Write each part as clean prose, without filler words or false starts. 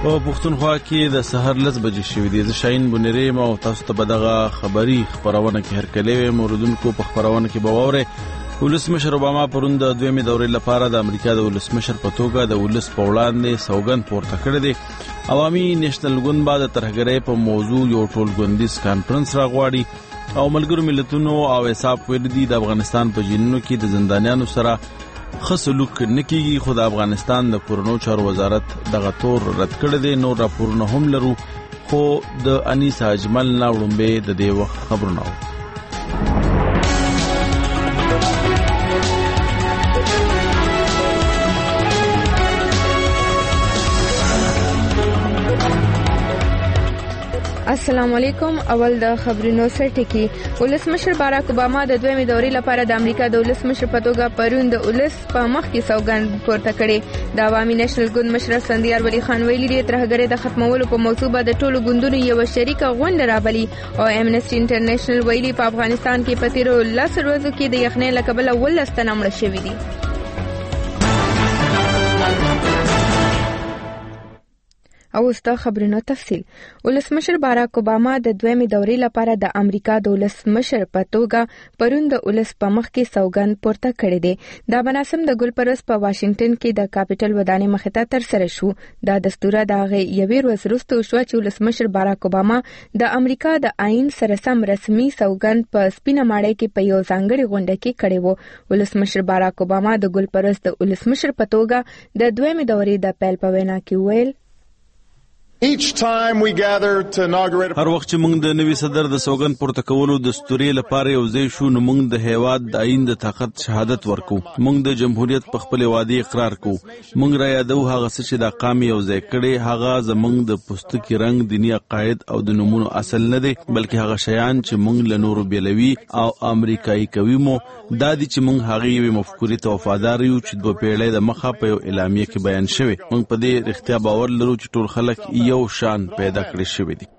په پښتونخوا کې د سحر 10 بجې شوې دي. زه شاهین بنيریم او تاسو ته به دغه خبري خبرونه کې هرکلې موردونکو په خبرونه کې باوره. ولسمشر اوباما پرون د دویمه دورې لپاره د امریکا د ولسمشر په توګه د ولس په وړاندې سوګند پورته کړی دی. عوامي نېشنل ګوند بعد ترهګرۍ په موضوع یو ټولګوندیز کانفرنس راغواړي او ملګرو ملتونو او حساب ویل دي د افغانستان په جنونو کې د زندانیانو سره خصلوک نکیږي. خو د افغانستان د کورونو چارو وزارت دغه تور رد کړی دی. نور راپورونه هم لرو خو د انیسا اجمل ناوړمبه د دې وخت خبرونه السلام علیکم. اول د خبرونو سرټکی. ولسمشر باراک اوباما د دویمه دورې لپاره د امریکا د ولسمشر په توګه پرون د ولس په مخ کې سوګند پورته کړي. د عوامي نېشنل ګوند مشر اسفندیار ولی خان ویلي دی ترهګرۍ د ختمولو په موضوع به د ټولو ګوندونو یو شریکه غونډه رابلي او امنسټي انټرنیشنل ویلي په افغانستان کې په تیرو 10 ورځو کې د یخنۍ له کبله 12 تنه مړه شوي دي. او ستا خبرونو تفصیل. ولسمشر باراک اوباما د دویمه دورې لپاره د امریکا د ولسمشر په توګه پرون د ولس په مخ کې سوګند پورته کړی دی. دا مراسم د ګلپرس په واشنگټن کې د کاپټل ودانۍ مخې ته ترسره شو. دا دستور د هغه یوې ورځې وروسته شو چې ولسمشر باراک اوباما د امریکا د آئین سره سم رسمي سوګند په سپینه ماڼۍ کې په یو ځانګړي غونډه کې کړی و. ولسمشر باراک اوباما د ګلپرس د ولسمشر په توګه د دویمه دورې د پیل په وینا کې ویل هر وخت چې موږ د نوي صدر د سوګند پورته کولو د ستوري لپاره یو ځای شو نو موږ د هیواد د آئین د طاقت شهادت ورکو. موږ د جمهوریت په خپل وعده اقرار کو. موږ را یادو هغه څه چې د قام یو ځای کړي هغه زموږ د پوستکي رنگ، دینی عقاید او د نمونو اصل نه دي بلکې هغه شیان چې موږ له نورو بیلوي او امریکایي کوي مو دا دي چې موږ هغه یو مفکورې ته وفادار یو چې دوه پیړۍ د مخه په یو اعلامیه کې بیان شوی. موږ په دې اړتیا باور لرو چې ټول خلک یو شان پیدا کړی شوی دي.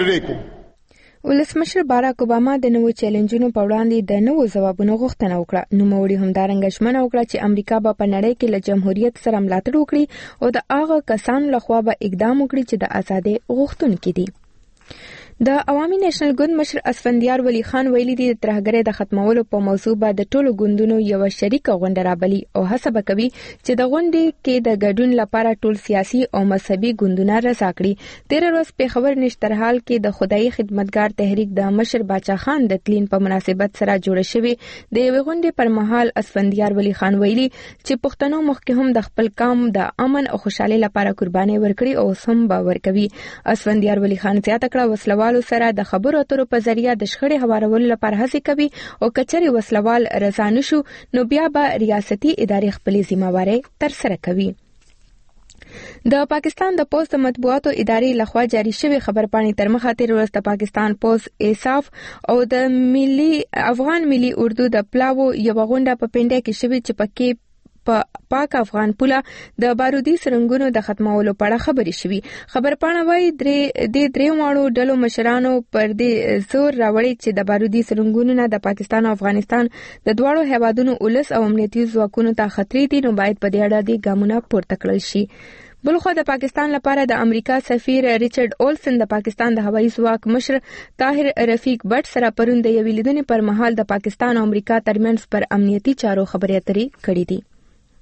ولسمشر باراک اوباما د نوو چیلنجونو په وړاندې د نوو ځوابونو غوښتنه وکړه. نوموړي همدارنګه ژمنه وکړه چې امریکا به په نړۍ کې له جمهوریت سره ملاتړ وکړي او د هغه کسانو لخوا به اقدام وکړي چې د ازادۍ غوښتونکي دي. د عوامي نېشنل ګوند مشر اسفندیار ولی خان ویلي دی ترهګرۍ د ختمولو په موضوع به د ټولو ګوندونو یو شریکه غونډه رابلي او هڅه به کوي چې د غونډې کې د ګډون لپاره ټول سیاسي او مذهبي ګوندونه رضا کړي. تیر ورځ په خبر نشترحال کې د خدای خدمتګار تحریک د مشر باچا خان د تلین په مناسبت سره جوړ شوی د یو غونډې پر مهال اسفندیار ولی خان ویلي چې پښتنو مخکې هم د خپل قوم د امن او خوشحالي لپاره قرباني ورکړي او سم باور کوي. اسفندیار ولی خان زیاته کړه وسلوال سره د خبرو اترو په ذریعہ د شخړې هوارولو لپاره هڅې کوي او کچري وسلوال رضا نشو نو بیا به ریاستي ادارې خپلې ذمہواري ترسره کوي. د پاکستان د پوسټ مطبوعاتو ادارې لخوا جاری شوی خبرپاڼې تر مخه تیر ورځ د پاکستان پوسټ انصاف او د افغان ملي اردو د پلاو یو غونډه په پنډه کې شوی چې پکې په پاک افغان پوله د بارودي سرنګونو د ختمولو په اړه خبرې شوي. خبرپاڼه وايي درې واړو ډلو مشرانو پر دې زور راوړی چې د بارودي سرنګونو نه د پاکستان او افغانستان د دواړو هیوادونو ولس او امنیتي ځواکونو ته خطرې دي نو باید په دې اړه د ګامونه پورته کړل شي. بلخو د پاکستان لپاره د امریکا سفیر ریچارډ اولسن د پاکستان د هوایي ځواک مشر طاهر رفیق بټ سره پرون د یوې لیدنې پر مهال د پاکستان او امریکا ترمنځ پر امنیتي چارو خبرې اترې کړې دي.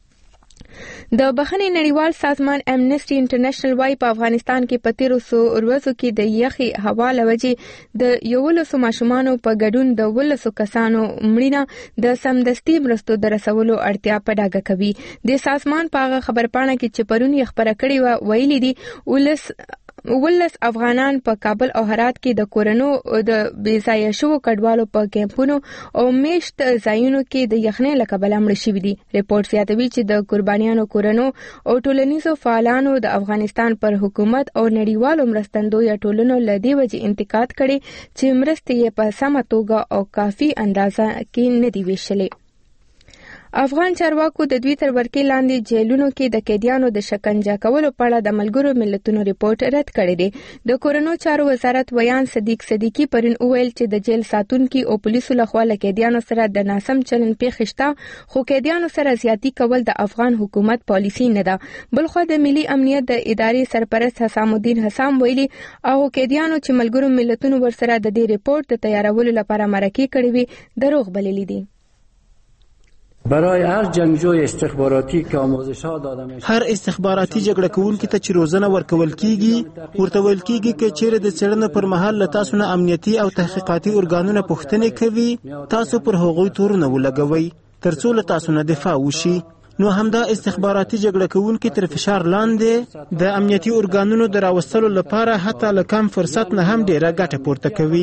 د بخښنې نړیوال سازمان امنسټي انټرنیشنل وايي په افغانستان کې په تیرو ورځو کې د یخي هوا له وجې د 11 ماشومانو په ګډون د 12 کسانو مړینه د سمدستي مرستو د رسولو اړتیا په ډاګه کوي. د سازمان په هغه خبرپاڼه کې چې پرون یې خبره کړې و ویلي دي 19 افغانان په کابل او هرات کې د کورونو د بېځایه شوو کډوالو په کیمپونو او میشت ځایونو کې د یخنۍ له کبله مړه شوي دي. ریپورت زیاتوي چې د قربانیانو کورونو او ټولنیزو فعالانو د افغانستان پر حکومت او نړیوالو مرستندویه ټولنو له دې وجې انتقاد کړي چې مرستې یې په سمه توګه او کافي اندازه کې نه دي ویشلې. افغان چارواکو د دوی تر ورکې لاندې جیلونو کې د قیدیانو د شکنجه کولو په اړه د ملګرو ملتونو ریپورت رد کړی دی. د کورونو چارو وزارت ویان صدیق صدیقی پرون وویل چې د جیل ساتونکو او پولیسو لخوا له قیدیانو سره د ناسم چلند پیښ شته، خو قیدیانو سره زیاتی کول د افغان حکومت پالیسی نه ده. بلخو د ملي امنیت د ادارې سرپرست حسام الدین حسام ویلي او قیدیانو چې ملګرو ملتونو ورسره د دې ریپورت د تیارولو لپاره مرکه کړې وي دروغ بللي دي. برای هر جنگجوی استخباراتی که آموزش‌ها داده میشه، هر استخباراتي جګړه کوونکي ته چې روزنه ورکول کیږي ورته ویل کیږي چې چیرې د څېړنې پر مهال له تاسو نه امنیتي او تحقیقاتي ارګانونه پوښتنې کوي، تاسو پر هغوی تورونه ولګوئ ترڅو له تاسو نه دفاع وشي. نو همدا استخباراتي جګړه کوونکي تر فشار لاندې د امنیتي ارګانونو د راوستلو لپاره حتی له کم فرصت نه هم ډیره ګټه پورته کوي.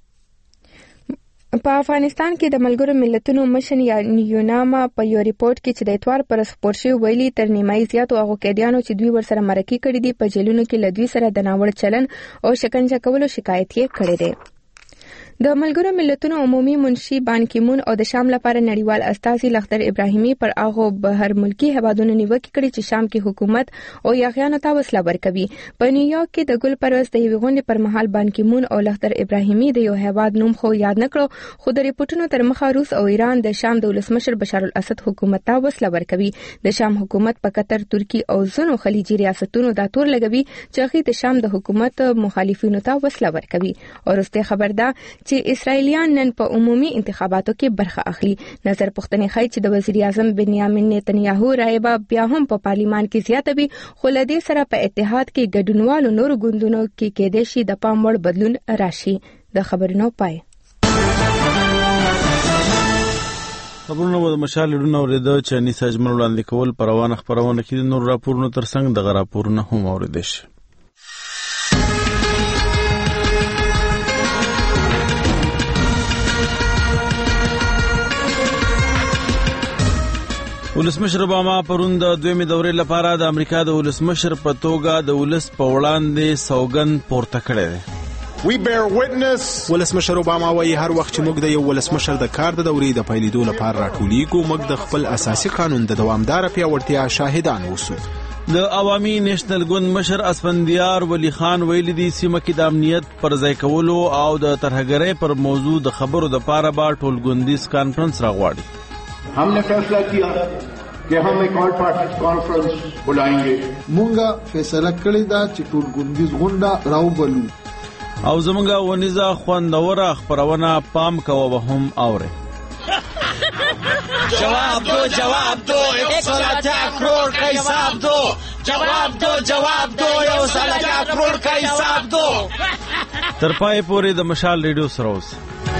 په افغانستان کې د ملګرو ملتونو مشن یوناما په یو ریپورت کې چې د اتوار پر خپور شوی ویلي تر نیمایي زیاتو هغو قیدیانو چې دوی ورسره مرکه کړې دي په جیلونو کې له دوی سره د ناوړه چلن او شکنجه کولو شکایت یې کړی دی. د ملګرو ملتونو عمومي منشي بان کی مون او د شام لپاره نړیوال استازي لخدر ابراهیمي پر هغه بهر ملکی هوادونو نیوکه کړې چې شام کې حکومت او یاغیانو ته وسله ورکوي. په نیویارک کې د ګل پرواز د یوې غونډې پر مهال بان کی مون او لخدر ابراهیمي د یو هواد نوم خو یاد نکړو، خو د ریپورتونو تر مخه روس او ایران د شام د ولسمشر بشار الاسد حکومت ته وسله ورکوي. د شام حکومت په قطر، ترکی او ځینو خلیجي ریاستونو دا تور لګوي چې هغه د شام د حکومت مخالفینو ته وسله ورکوي. او رسته خبر ده چې اسرائیلیان نن په عمومي انتخاباتو کې برخه اخلي. نظر پوښتنې ښیي چې د وزیر اعظم بنیامین نتنیاهو رایه به بیا هم په پارلیمان کې زیاته وي، خو له دې سره په اتحاد کې ګډونوالو نورو ګوندونو کې کېدای شي د پام وړ بدلون راشي. د خبرونو پای. خبرونه د مشال لرونه اوریدو چې انیسا اجمل وړاندې کول په روانه خبرونه کې د نور راپورونو ترڅنګ دغه راپورونه هم اوریدل شي. ولسمشر اوباما پرون د دویمې دورې لپاره د امریکا د ولسمشر په توګه د ولس په وړاندې سوګند پورته کړی دی. ولسمشر اوباما وایي هر وخت چې موږ د یو ولسمشر د کار د دورې د پیلېدو لپاره راټولیږو، موږ د خپل اساسي قانون د دوامداره پیاوړتیا شاهدان اوسو. د عوامي نېشنل ګوند مشر اسفندیار ولی خان ویلي دي سیمه کې د امنیت پر ځای کولو او د ترهګرۍ پر موضوع د خبرو د پاره به ټول ګوندیز کانفرنس راغواړي. हमने फैसला किया कि हम एक ऑल पार्टी कॉन्फ्रेंस बुलाएंगे. مونږه فیصله کړې ده چې ټول ګوندیز غونډه راوبلو. او زمونږه ونیزه خوندوره خبرونه پام کوه به هم اوري. جواب دو 110 کروڑ کا حساب دو. جواب دو 110 کروڑ کا حساب دو. تر پای پورې د مشال ریډیو سره اوس.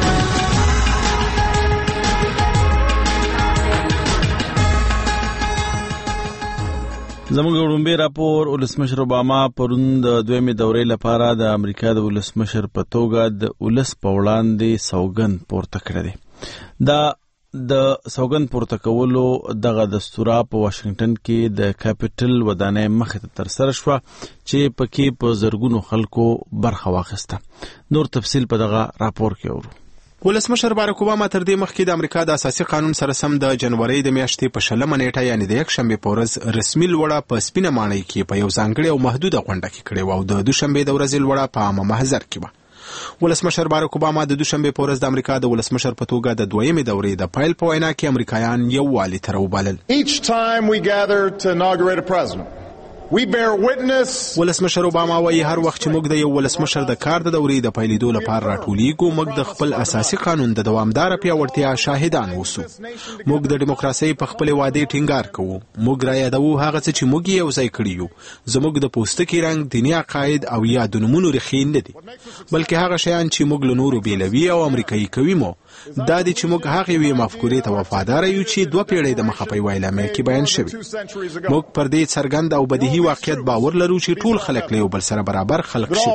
زموږ وړاندې راپور ولسمشر اوباما پرون د دویمې دورې لپاره د امریکا د ولسمشر په توګه د ولس په وړاندې سوګند پورته کړی دی. د سوګند پورته کولو دغه دستور په واشنگټن کې د کاپټل ودانۍ مخې ته ترسره شوه چې پکې په زرګونو خلکو برخه واخیسته. نور تفصیل په دغه راپور کې اورو. ولسمشر باراک اوباما تر دې مخکې د امریکا د اساسي قانون سره سم د جنوري د میاشتې په 20 نیټه یعنی د یکشنبه په ورځ رسمي لوړه په سپینه ماڼۍ کې په یو ځانګړي او محدوده غونډه کې کړې و او د دوشنبه د ورځې لوړه په عامه محضر کې و. ولسمشر باراک اوباما د دوشنبه په ورځ د امریکا د ولسمشر په توګه د دویمې دورې د پایل په وینا کې امریکایان یو والی تر وبلل. Each time we gather to inaugurate a president, we bear witness. ولسمشر اوباما وایي هر وخت چې موږ د یو ولسمشر د کار د دورې د پیلېدو لپاره راټولیږو، موږ د خپل اساسي قانون د دوامداره پیاوړتیا شاهدان اوسو. موږ د دیموکراسۍ په خپل وعدې ټینګار کوو. موږ رایادوو هغه څه چې موږ یې یوځای کړي یو. زموږ د پوستکي رنګ، دیني عقاید او یا د نومونو ریښې نه دي، بلکې هغه شیان چې موږ له نورو بیلوي او امریکایي کوي مو دا دي چې موږ هغه یوې مفکورې ته وفادار یو چې 2 پیړۍ د مخه په ویلامه کې بیان شوی. موږ پر دې څرګند او بدیهي واقعیت باور لرو چې ټول خلک له یو بل سره برابر خلق شي.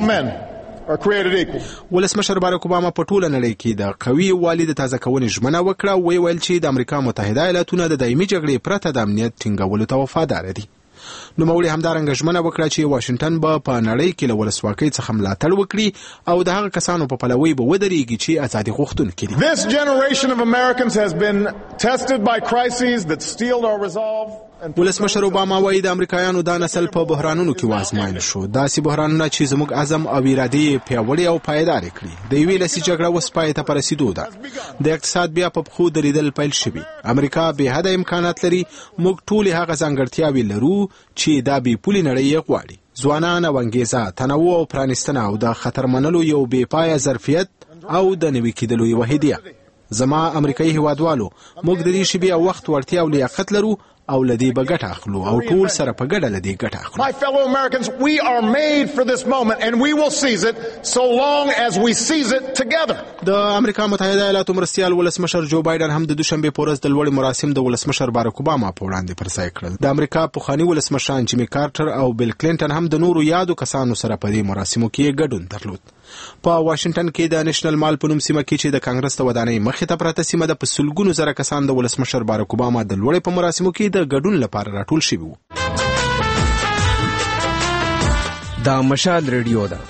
ولسمشر باراک اوباما په ټوله نړۍ کې د قوي والي د تازه کونې ژمنه وکړه او ویل چې د امریکا متحده ایالاتونه د دایمي جګړې پرته د امنیت ټینګولو ته وفادار دي. نوموړي همدارنګه ژمنه وکړه چې واشنگټن به په نړۍ کې له ولسواکۍ څخه ملاتړ وکړي او د هغه کسانو په پلوي به ودرېږي چې ازادي غوښتونکي دي. This generation of Americans has been tested by crises that steeled our resolve. ولسمشر اوباما وایي د امریکایانو دا نسل په بحرانونو کې وازمایل شو، داسې بحرانونه چې زموږ عزم او ارادې پیاوړې او پایدارې کړي. د یوې لسي جګړه اوس پای ته په رسیدو ده، د اقتصاد بیا په پښو درېدل پیل شوي. امریکا بې حده امکانات لري، موږ ټولې هغه ځانګړتیاوې لرو چې دا بې پولې نړۍ یې غواړي. ځوانان او انګېزه، تنوع او پرانیستنه او د خطر منلو یو بې پایه ظرفیت او د نوي کېدلو یوه هدیه. زما امریکایي هیوادوالو، موږ د دې شیبې او وخت وړتیا او لیاقت لرو او لدی به ګټه اخلو او ټول سره په ګډه لدی ګټه اخلو. My fellow Americans, we are made for this moment and we will seize it so long as we seize it together. د امریکا متحده ایالاتو مرستیال ولسمشر جو بایدن هم د دوشنبه په ورځ د لوړ مراسم د ولسمشر باراک اوباما په وړاندې پرځای کړل. د امریکا پخوانی ولسمشران جیمی کارټر او بیل کلینټن هم د نورو یادو کسانو سره په دې مراسمو کې ګډون درلود. په واشنگټن کې د نېشنل مال په نوم سیمه کې چې د کانګرس د ودانۍ مخې ته پراته سیمه ده، په سلګونو زره کسان د ولسمشر باراک اوباما د لوړې په مراسمو کې د ګډون لپاره راټول شوي وو. دا مشال ریډیو ده.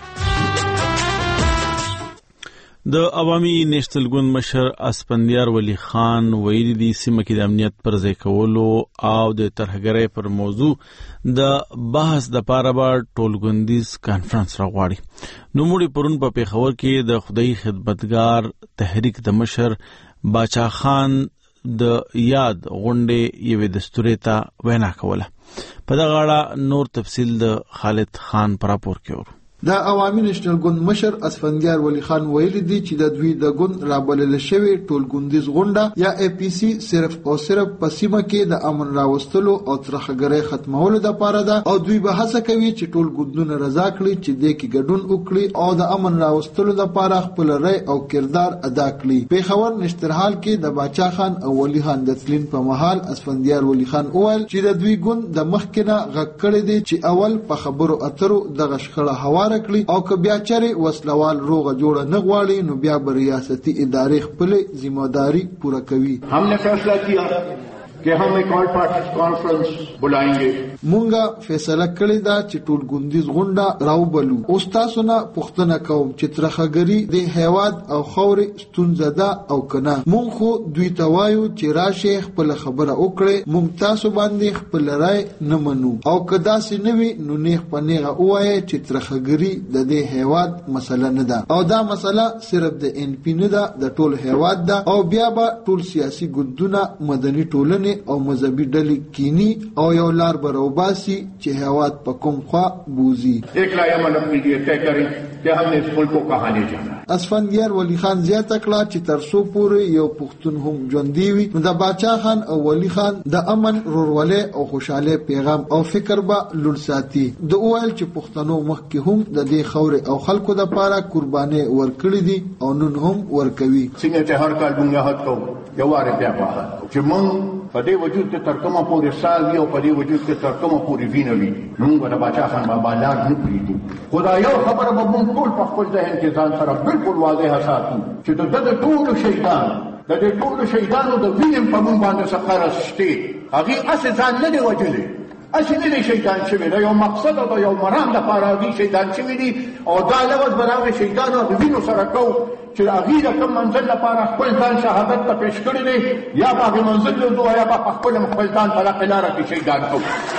د عوامي نېشنل ګوند مشر اسفندیار ولی خان ویلي دي سیمه کې د امنیت پر ځای کولو او د ترهګرۍ پر موضوع د بحث د پاره به ټولګوندیز کانفرنس راغواړي. نوموړي پرون په پیښور کې د خدای خدمتګار تحریک د مشر باچا خان د یاد غونډې یوې دستوري ته وینا کوله. په دغه اړه نور تفصیل د خالد خان پر راپور کې ورو. د عوامي نېشنل ګوند مشر اسفندیار ولی خان ویلي دي چې د دوی د ګوند رابلل شوی ټولګوندیز غونډه یا اي پي سي صرف او صرف په سیمه کې د امن راوستلو او ترهګرۍ ختمولو لپاره ده او دوی به هڅه کوي چې ټول ګوندونه رضا کړي چې د کې ګډون وکړي او د امن راوستلو لپاره خپل رأی او کردار ادا کړي. پیښور نشترحال کې د باچا خان او ولی خان د تلین په مهال اسفندیار ولی خان وویل چې د دوی ګوند د مخکنه غږ کړی دی چې اول په خبرو اترو د غشخړه هوار کړی او که بیا چرې وسلوال روغه جوړه نه غواړي نو بیا به ریاستي ادارې خپل ذمہداری پوره کوي. हमने फैसला किया कि हम एक all parties conference बुलाएंगे. مونږه فیصله کړې ده چې ټول ګوندیز غونډه راوبلو. اوس تاسو نه پوښتنه کوم چې ترهګري د هیواد او خوري ستونزه ده او کنه. مونږ خو دوی ته وایو چې راشه خپل خبره وکړي، مونږ تاسو باندې خپل رائے نه منو او کدا سي نوي نو نه پنيغه وایي چې ترهګري د دې هیواد مسله نه ده او دا مسله صرف د ان پی نه ده، د ټول هیواد ده او بیا به ټول سیاسي ګوندونه مدني ټولنه او مذهبي ډلې کینی او یو لار بروباسي چې هیواد په کوم خوا بوزي. ایک لایمن اپنی لیے طے کریں کہ ہم نے اس ملک کو کہاں لے جانا. اسفندیار ولی خان زیاته کړه چې ترسو پورې یو پښتون هم ژوندی وي نو د باچا خان او ولی خان د امن رورولې او خوشاله پیغام او فکر به لور ساتي. د اوایل چې پښتنو مخکې هم د دې خور او خلکو د پاره قرباني ورکړي دي او نن هم ورکوي. څنګه چې هر کال بنیاد کو یواره بیا پاه چې مونږ په دې وجود ته ترکمه پورې سال یو په دې وجود ته ترکمه پورې وینوي موږ د باچا خان بابا لار نه پریږدو. خدای یو خبره به موږ ټول په خپل ذهن کې ځان سره بالکل واضح ساتو چې د ټول شهیدان د دې ټول شهیدانو د وینې په موږ باندې سخره شته هغه اسه ځان نه دی وجلې اسی نه شهیدان شوی دا یو مقصد او یو مرام د پاره شهیدان شوی دي او دا لوز برابر شهیدانو د وینو سره کو چې هغه د کوم منزل لپاره خپل ځان شهادت ته پیش کړی دی یا په منزل له یا په خپل ځان په لاره کې شهیدان کو.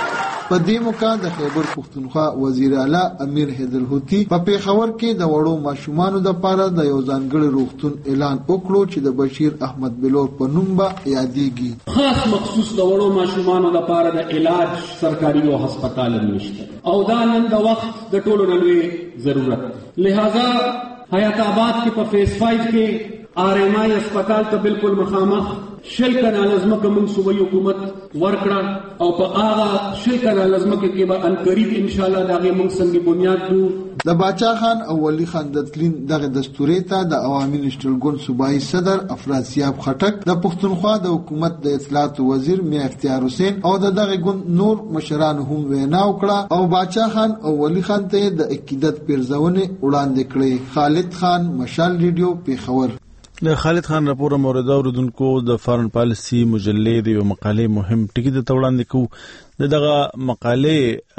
په دې موقع د خیبر پښتونخوا وزیر اعلی امیر حیدر هوتی په پیښور کې د وړو ماشومانو د پاره د یو ځانګړي روغتون اعلان وکړو چې د بشیر احمد بلور په نوم به یادېږي. خاص مخصوص د وړو ماشومانو د پاره د علاج سرکاري او هسپتال نشته او دا نن د وخت د ټولو نلوي ضرورت. لہذا حیات آباد کې په فیس 5 کې آر ایم آئی هسپتال ته بالکل مخامخ شل کنا لازمه موږ صوبې حکومت ورکړه او په هغه شل کنا لازمه کې به ان قریب ان شاء الله دغه موږ څنګه بنیاد دو. د باچا خان او ولی خان د تلین دغه دستوري ته د عوامي نېشنل ګوند صوبایي صدر افراسیاب خټک، د پښتونخوا د حکومت د اطلاعات وزیر میا اختیار حسین او دغه ګوند نور مشران هم وینا وکړه او باچا خان او ولی خان ته د عقیدت پیرزونه وړاندې کړې. خالد خان، مشال ریډیو، پیښور. د خالد خان راپور مورد اوردونکو د فارن پالیسی مجلې د یو مقالې مهم ټکی د توړاندې کو دغه مقالې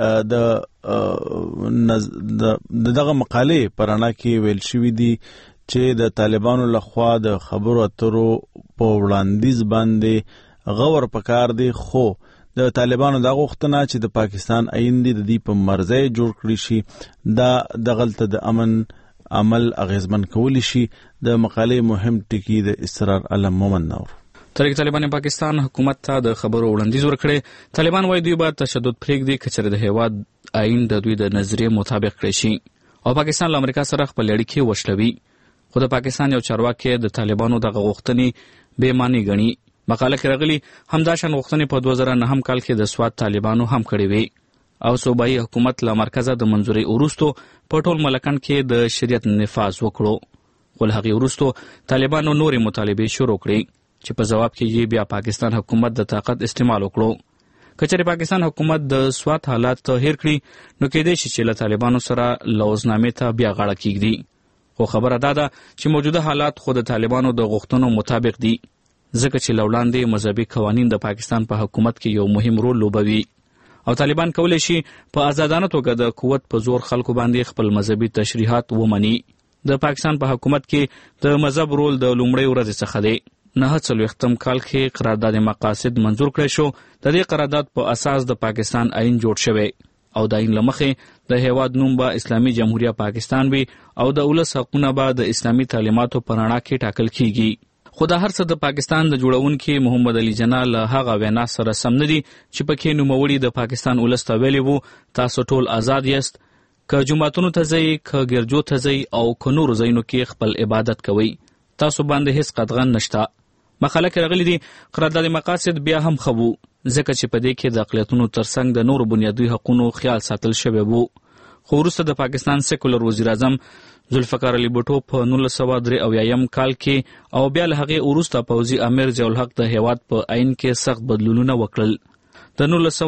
دغه مقالې پرانا کې ویل شوې دي چې د طالبانو لخوا د خبرو اترو په وړاندیز باندې غور پکار دی، خو د طالبانو دا غوښتنه چې د پاکستان آئین د دې په مرزه جوړ کړی شي دا دغلت د امن عمل اغیزمن کولی شي. د مقالې مهم ټکی د اسرار علم مومن نور تحریک طالبان پاکستان حکومت ته د خبرو وړاندیز ورکړي. طالبان وايي دوی به تشدد پرېږدي که چېرې د هېواد آئین د دوی د نظریې مطابق کړی شي او پاکستان له امریکا سره خپل اړیکې وشلوي. خو د پاکستان یو چارواکی د طالبانو دغه غوښتنې بې معنی ګڼي. مقاله کې راغلي همدا شان غوښتنې په 2009 کال کې د سوات طالبانو هم کړې وې او صوبایي حکومت له مرکزه د منظوري وروستو په ټول ملکن کې د شریعت نفاذ وکړو. خو له هغې وروستو طالبانو نورې مطالبې شروع کړې چې په ځواب کې یې بیا پاکستان حکومت د طاقت استعمال وکړو. که چېرې پاکستان حکومت د سوات حالات هیر کړي نو کېدای شي چې له طالبانو سره لوزنامې ته بیا غاړه کېږدي. خو خبره دا ده چې موجوده حالات خو د طالبانو د غوښتنو مطابق دي، ځکه چې له وړاندې مذهبي قوانین د پاکستان په حکومت کې یو مهم رول لوبوي او طالبان کولی شي په آزادانه توګه د قوت په زور خلکو باندې خپل مذهبي تشریحات ومني. د پاکستان په حکومت کې د مذهب رول د لومړۍ ورځې څخه دی. 1940 کال کې قرارداد مقاصد منظور کړی شو. د دې قرارداد په اساس د پاکستان آئین جوړ شوی او د آئین له مخې د هېواد نوم به اسلامي جمهوریه پاکستان وي او د ولس حقونه به د اسلامي تعلیماتو په رڼا کې ټاکل کیږي. خو دا هر څه د پاکستان د جوړونکي محمد علي جناح له هغه وینا سره سم نه دي چې پکې نوموړي د پاکستان ولس ته ویلي وو تاسو ټول آزاد یاست، که جوماتونو ته ځئ، که ګرجو ته ځئ او که نورو ځایونو کې خپل عبادت کوئ، تاسو باندې هیڅ قدغن نشته. مقاله کې راغلي دي قرارداد مقاصد بیا هم ښه وو ځکه چې په دې کې د اقلیتونو ترڅنګ د نورو بنیادي حقوقو خیال ساتل شوی وو. خو وروسته د پاکستان سیکولر وزیر اعظم ذوالفقار علي بوټو په 1983 کال کې او بیا له هغې وروسته پوځي امیر ضیاء الحق د هېواد په آئین کې سخت بدلونونه وکړل. د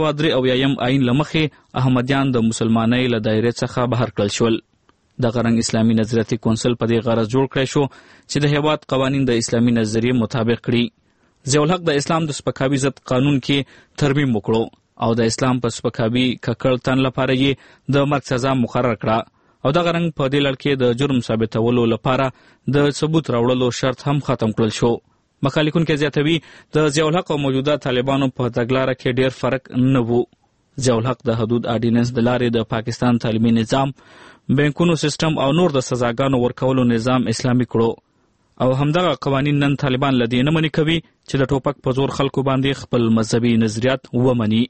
1983 آئین له مخې احمدیان د مسلمانۍ له دایرې څخه بهر کړل شول. دغه رنګ اسلامي نظریاتي کونسل په دې غرض جوړ کړی شو چې د هېواد قوانین د اسلامي نظریې مطابق کړي. ضیاء الحق د اسلام د سپکاوي ضد قانون کې ترمیم وکړو او د اسلام په سپکاوي ککړ تن لپاره یې د مرګ سزا مقرر کړه او دغه رنګ په دې لړ کې د جرم ثابتولو لپاره د ثبوت راوړلو شرط هم ختم کړل شو. مقالې لیکونکی زیاتوي د ضیاء الحق او موجوده طالبانو په تګلاره کې ډېر فرق نه و. ضیاء الحق د حدود آرډیننس د لارې د پاکستان تعلیمي نظام، بانکونو سیستم او نور د سزاګانو ورکولو نظام اسلامي کړو او همدغه قوانین نن طالبان له دې نه منې کوي چې د ټوپک په زور خلکو باندې خپل مذهبي نظریات ومني.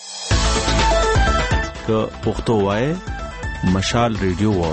که پښتو وایي مشال ریډیو وار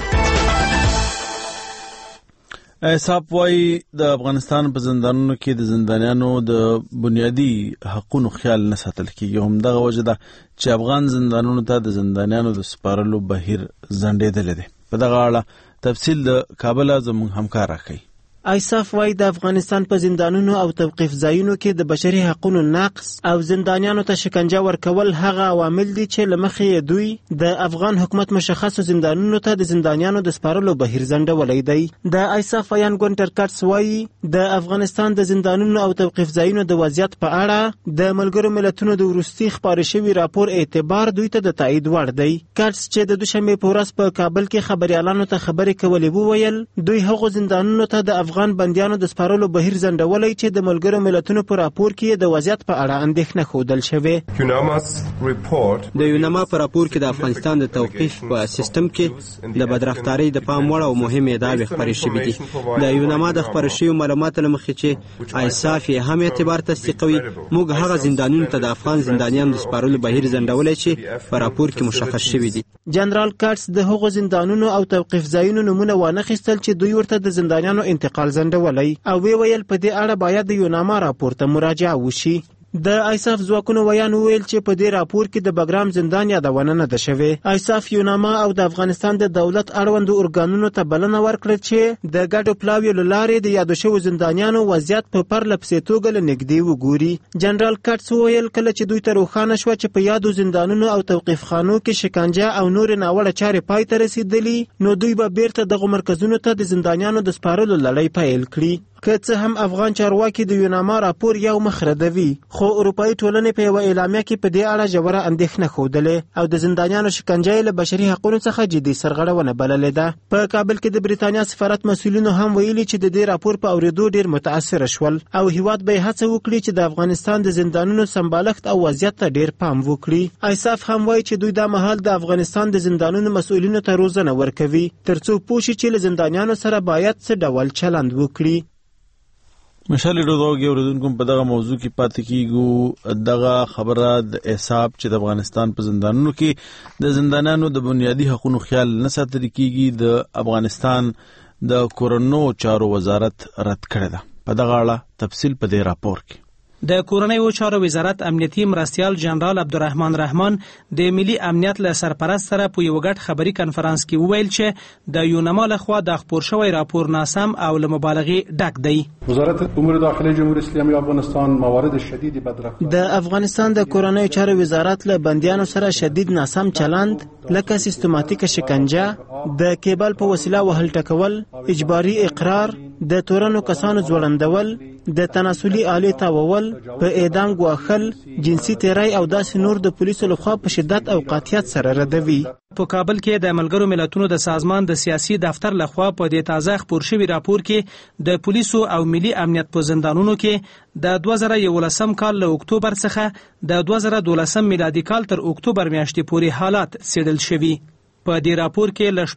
ایساپ وايي د افغانستان په زندانونو کې د زندانیانو د بنیادی حقوقو خیال نه ساتل کیږي. همدغه وجه ده چې افغان زندانونو ته د زندانیانو د سپارلو بهیر ځنډېدلی دی. په دغه اړه تفصیل د کابل زموږ همکار راکوي. ایساف وايي د افغانستان په زندانونو او توقیف ځایونو کې د بشري حقوقو نقض او زندانیانو ته شکنجه ورکول هغه عوامل دي چې لمخې دوی د افغان حکومت مشخصو زندانونو ته د زندانیانو د سپارلو بهیر ځنډولی دی. د ایساف ویان ګونټر کارټس وايي د افغانستان د زندانونو او توقیف ځایونو د وضعیت په اړه د ملګرو ملتونو د وروستي خپاره شوي راپور اعتبار دوی ته د تایید وړ دی. کارټس چې د دوشنبې په ورځ په کابل کې خبريالانو ته خبرې کولې وویل دوی هغو زندانونو ته د افغان بندیانو د سپارلو بهیر ځنډولی چې د ملګرو ملتونو په راپور کې د وضعیت په اړه اندېښنه ښودل شوې. د یوناما په راپور کې د افغانستان د توقیف په سیستم کې د بدرفتارۍ د پام وړ او مهمې ادعاوې خپرې شوې دي. د یوناما د خپاره شویو معلوماتو له مخې چې ایساف یې هم اعتبار تصدیقوي، موږ هغه زندانونو ته د افغان زندانیانو د سپارلو بهیر ځنډولی چې په راپور کې مشخص شوي دي. جنرال کارټس د هغو زندانونو او توقیف ځایونو نومونه وانخیستل چې دوی ورته د زندانیانو انتقال ځنډولی او ویل په دې اړه باید د یوناما راپور ته مراجعه وشي. د ایساف ځواکونو ویان ویل چې په دې راپور کې د بګرام زندان یادونه نه ده شوې. ایساف یوناما او د افغانستان د دولت اړوند ارګانونو ته بلنه ورکړه چې د ګډو پلاویو له لارې د یادو شوو زندانیانو وضعیت په پرله پسې توګه له نږدې وګوري. جنرال کټس ویل کله چې دوی ته روښانه شوه چې په یادو زندانونو او توقیف خانو کې شکنجه او نور ناوړه چارې پای ته رسیدلي، نو دوی به بیرته دغه مرکزونو ته د زندانیانو د سپارلو لړۍ پیل کړي. که څه هم افغان چارواکي د یوناما راپور یو مخ ردوي، خو اروپایي ټولنې په یوه اعلامیه کې په دې اړه ژوره اندېښنه ښودلې او د زندانیانو شکنجه له بشري حقونو څخه جدي سرغړونه بللې ده. په کابل کې د بریتانیا سفارت مسؤلینو هم ویلي چې د دې راپور په اورېدو ډېر متاثره شول او هیواد به هڅه وکړي چې د افغانستان د زندانونو سمبالښت او وضعیت ته ډېر پام وکړي. ایساف هم وایي چې دوی دا مهال د افغانستان د زندانونو مسؤلینو ته روزنه ورکوي ترڅو پوه شي چې له زندانیانو سره باید څه ډول چلند وکړي. مشال ډوګي اوریدونکو په دغه موضوع کې پاتې کیږو. دغه خبره د حساب چې د افغانستان په زندانونو کې د زندانیانو د بنیادي حقوقو خیال نه ساتل کیږي د افغانستان د کورونو چارو وزارت رد کړی ده. په دغه اړه تفصیل په دې راپور کې. د کورنیو چارو وزارت امنیتي مرستیال جنرال عبدالرحمن رحمان د ملي امنیت له سرپرست سره په یو ګډ خبري کنفرانس کې وویل چې د یوناما لخوا د خپور شوی راپور ناسم او له مبالغې ډک دی. وزارت امور داخله جمهوریت اسلامی افغانستان موارد شدید بدرفتاری د افغانستان د کورنیو چارو وزارت له بندیانو سره شدید ناسم چلند لکه سیستماتیک شکنجه، د کیبل په وسیله وهل ټکول، اجباري اقرار، د تورنو کسانو ځوړندول، د تناسلي آلې تاوول، په اعدام ګواښل، جنسي تیری او داسې نور د پولیسو لخوا په شدت او قاطعیت سره ردوي. په کابل کې د ملګرو ملتونو د سازمان د سیاسي دفتر لخوا په دې تازه خپور شوی راپور کې د پولیسو او ملي امنیت په زندانونو کې د 2011 کال له اکتوبر څخه د 2012 میلادي کال تر اکتوبر میاشتې پورې حالات څیړل شوي. په دې راپور کې له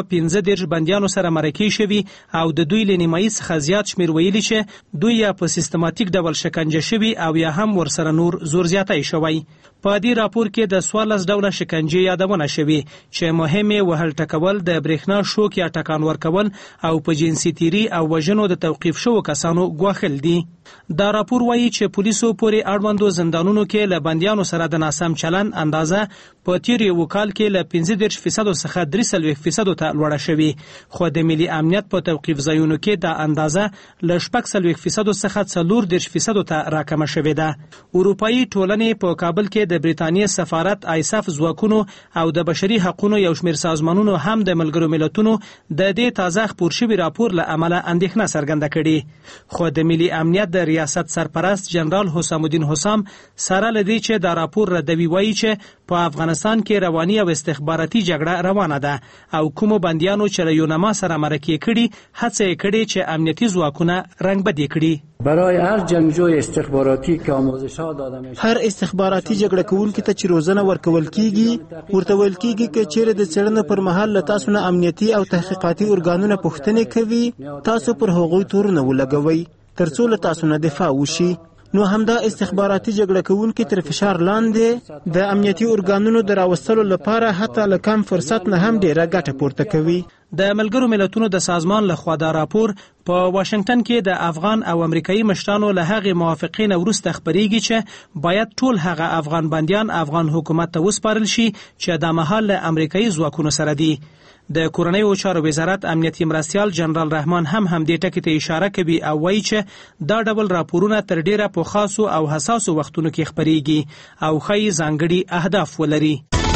615 بندیانو سره مرکې شوي او د دوی له نیمایي څخه زیات شمیر ویلي چې دوی یا په سیستماتیک ډول شکنجه شوي او یا هم ورسره نور زور زیاتی شوی. په دې راپور کې د 14 ډوله شکنجې یادونه شوي چې مهمه وهل ټکول، د برېښنا شوک یا ټکان ورکول او په جنسي تیری او وژنو د توقیف شوو کسانو ګواښل دي. دا راپور وایي چې پولیسو پورې اړوندو زندانونو کې له بندیانو سره د ناسم چلند اندازه په تیر یو کال کې له 15% څخه 3% ته لوړه شوې، خو د ملي امنیت په توقیف ځایونو کې دا اندازه له 4% څخه 4% ته راکمه شوې ده. اروپایي ټولنې په کابل کې د بریتانیا سفارت، ایساف ځواکونو او د بشري حقوقو یو شمېر سازمانونو هم د ملګرو ملتونو د دې تازه خپور شوي راپور له امله اندېښنه څرګنده کړې. خو د ملي امنیت د ریاست سرپرست جنرال حسام الدین حسام سره لدی چې دا راپور ردوي وایي چې په افغانستان کې رواني او استخباراتي جګړه روانه ده او کومو بندیانو چې له یوناما سره مرکې کړي هڅه یې کړې چې امنیتي ځواکونه رنګبدي کړي. برای هر جنگجوی استخباراتی که آموزش‌ها داده میشه، هر استخباراتي جګړه کوونکي ته چې روزنه ورکول کیږي ورته ویل کیږي چې چیرې د څېړنې پر مهال له تاسو نه امنیتي او تحقیقاتي ارګانونه پوښتنې کوي، تاسو پر هغوی تورونه ولګوئ ترڅو له تاسو نه دفاع وشي. نو همدا استخباراتي جګړه کوونکي تر فشار لاندې د امنیتي ارګانونو د راوستلو لپاره حتی له کم فرصت نه هم ډیره ګټه پورته کوي. د ملګرو ملتونو د سازمان لخوا دا راپور په واشنگټن کې د افغان او امریکایي مشرانو له هغې موافقې نه وروسته خپریږي چې باید ټول هغه افغان بندیان افغان حکومت ته وسپارل شي چې د مهال له امریکایي ځواکونو سره دي. د کورنیو چارو وزارت امنیتي مرستیال جنرال رحمان هم دې ټکي ته اشاره کوي او وایي چې دا ډول راپورونه تر ډیره په خاصو او حساسو وختونو کې خپریږي او ښایي ځانګړي اهداف ولري.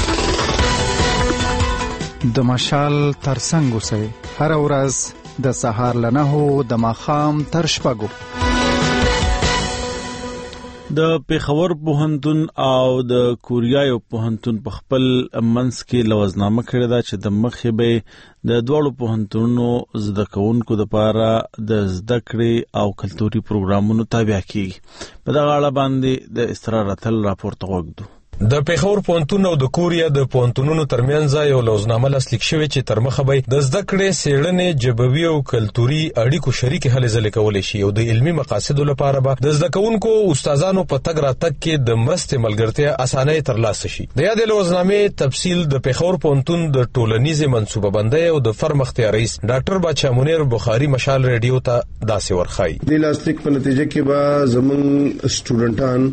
د مشال ترڅنګ اوسئ، هر ورځ د سهار له 9 د ماښام تر 6. د پیښور پوهنتون او د کوریایو پوهنتون په خپل منځ کې لوزنامه کړې ده چې د مخې به د دواړو پوهنتونونو زده کوونکو لپاره د زده کړې او کلتوري پروګرامونو تابع کیږي. په دغه اړه باندې د استرار راتل راپورته وکړو. د پیښور پوهنتون او د کوریا د پوهنتونونو ترمنځ یو لوزنامه لاسلیک شوې چې تر مخه به د زده کړې څېړنې جبوي او کلتوري اړیکو شریکې هلې ځلې کولی شي او د علمي مقاصدو لپاره به د زده کوونکو استادانو په تګ راتګ کې د مرستې ملګرتیا اسانۍ ترلاسه شي. د یادې لوزنامې تفصیل د پیښور پوهنتون د ټولنیزې منصوبه بندۍ او د فرم اختیار رئیس ډاکټر باچا منیر بخاري مشال ریډیو ته داسې ورخایي. د لاسلیک په نتیجه کې به زمونږ سټوډنټان،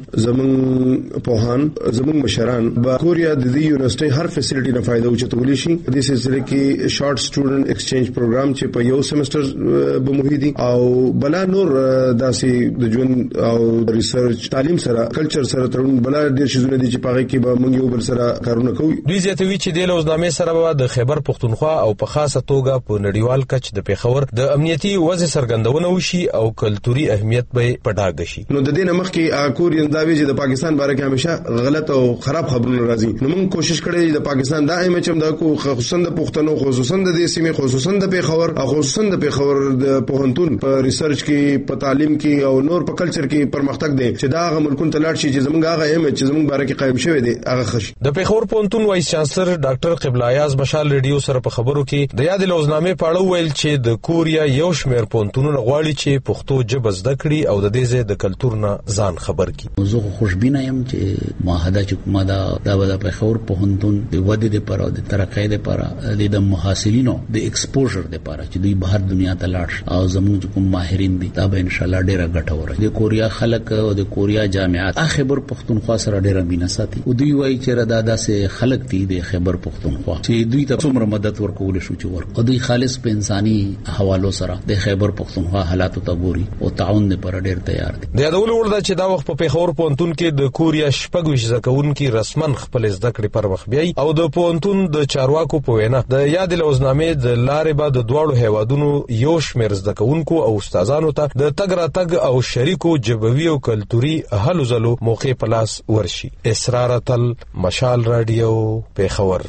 زمونږ پوهان، زمونږ مشران با کوریا د دې یونیورسيټي هر فیسیلیټي نه فائدہ اوچتولی شي. د دې سلسله کې شارټ سټوډنټ ایکسچینج پروګرام چې په یو سیمستر به موهیدي او بلا نور داسې د ژوند او ریسرچ تعلیم سره کلچر سره ترون بلا ډېر شیزونه دي چې پاره کې به موږ یو بل سره کارونه کوو. دوی زیاتوي چې د لوزنامې سره به د خیبر پښتونخوا او په خاصه توګه په نړیوال کچ د پیښور د امنیتي وضع څرګندونه وشي او کلتوري اهمیت به په ډاګه شي. نو د دې نمخ کې کورین داوی چې د پاکستان باره کې همیشه غلط او خراب خبرونه راځي. نو موږ کوشش کړی د پاکستان دا ایم چم دا کو خصوصا د پښتنو، خصوصا د دې سیمې، خصوصا د پیښور او خصوصا د پیښور د پوهنتون په ریسرچ کې، په تعلیم کې او نور په کلچر کې پرمختګ دی چې دا هغه ملکونه ته لاړ شي چې زموږ هغه ایم چې زموږ باره کې قائم شوی دی هغه خشي. د پیښور پوهنتون وایس چانسلر ډاکټر قبله ایاز مشال ریډیو سره په خبرو کې د یاد لوزنامې په اړه ویل چې د کوریا یو شمېر پوهنتونونه غواړي چې پښتو ژبه زده کړي او د دې ځای د کلتور نه ځان خبر کړي. زه خوشبینه یم چې معاهده چې کومه دا د پیښور پوهنتون د ودې لپاره او د ترقۍ لپاره د محصلینو د ایکسپوژر لپاره چې دوی بهر دنیا ته لاړ شي او زموږ کوم ماهرین دي دا به ان شاء الله ډیره ګټه ورکړي. د کوریا خلک او د کوریا جامعات خیبر پښتونخوا سره ډیره مینه ساتي او دوی وایي چې دا داسې خلک دي د خیبر پښتونخوا چې دوی ته څومره مدد ورکول شو چې ورکړي. دوی خالص په انساني حوالو سره د خیبر پښتونخوا حالاتو ته ګوري او تعاون لپاره ډیر تیار دي. د یادولو وړ ده چې دا وخت په پیښور پوهنتون کې د کوریا شپږ زکونکي رسمن خپل زده کړې پر مخ بیاي او د پوهنتون د چارواکو په وینا د یاد لوزنامې د لارې به د دواړو هیوادونو یو شمېر زده کوونکو او استادانو ته د تګ راتګ او شریکو جبوي او کلتوري هلو ځلو موقع په لاس ورشي. اسرار تل، مشال رادیو، پیښور.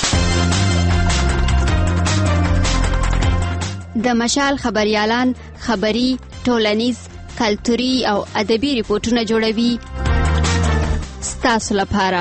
د مشال خبريالان خبري، ټولنیز، کلتوري او ادبي ریپورتونه جوړوي ستاسو لپاره.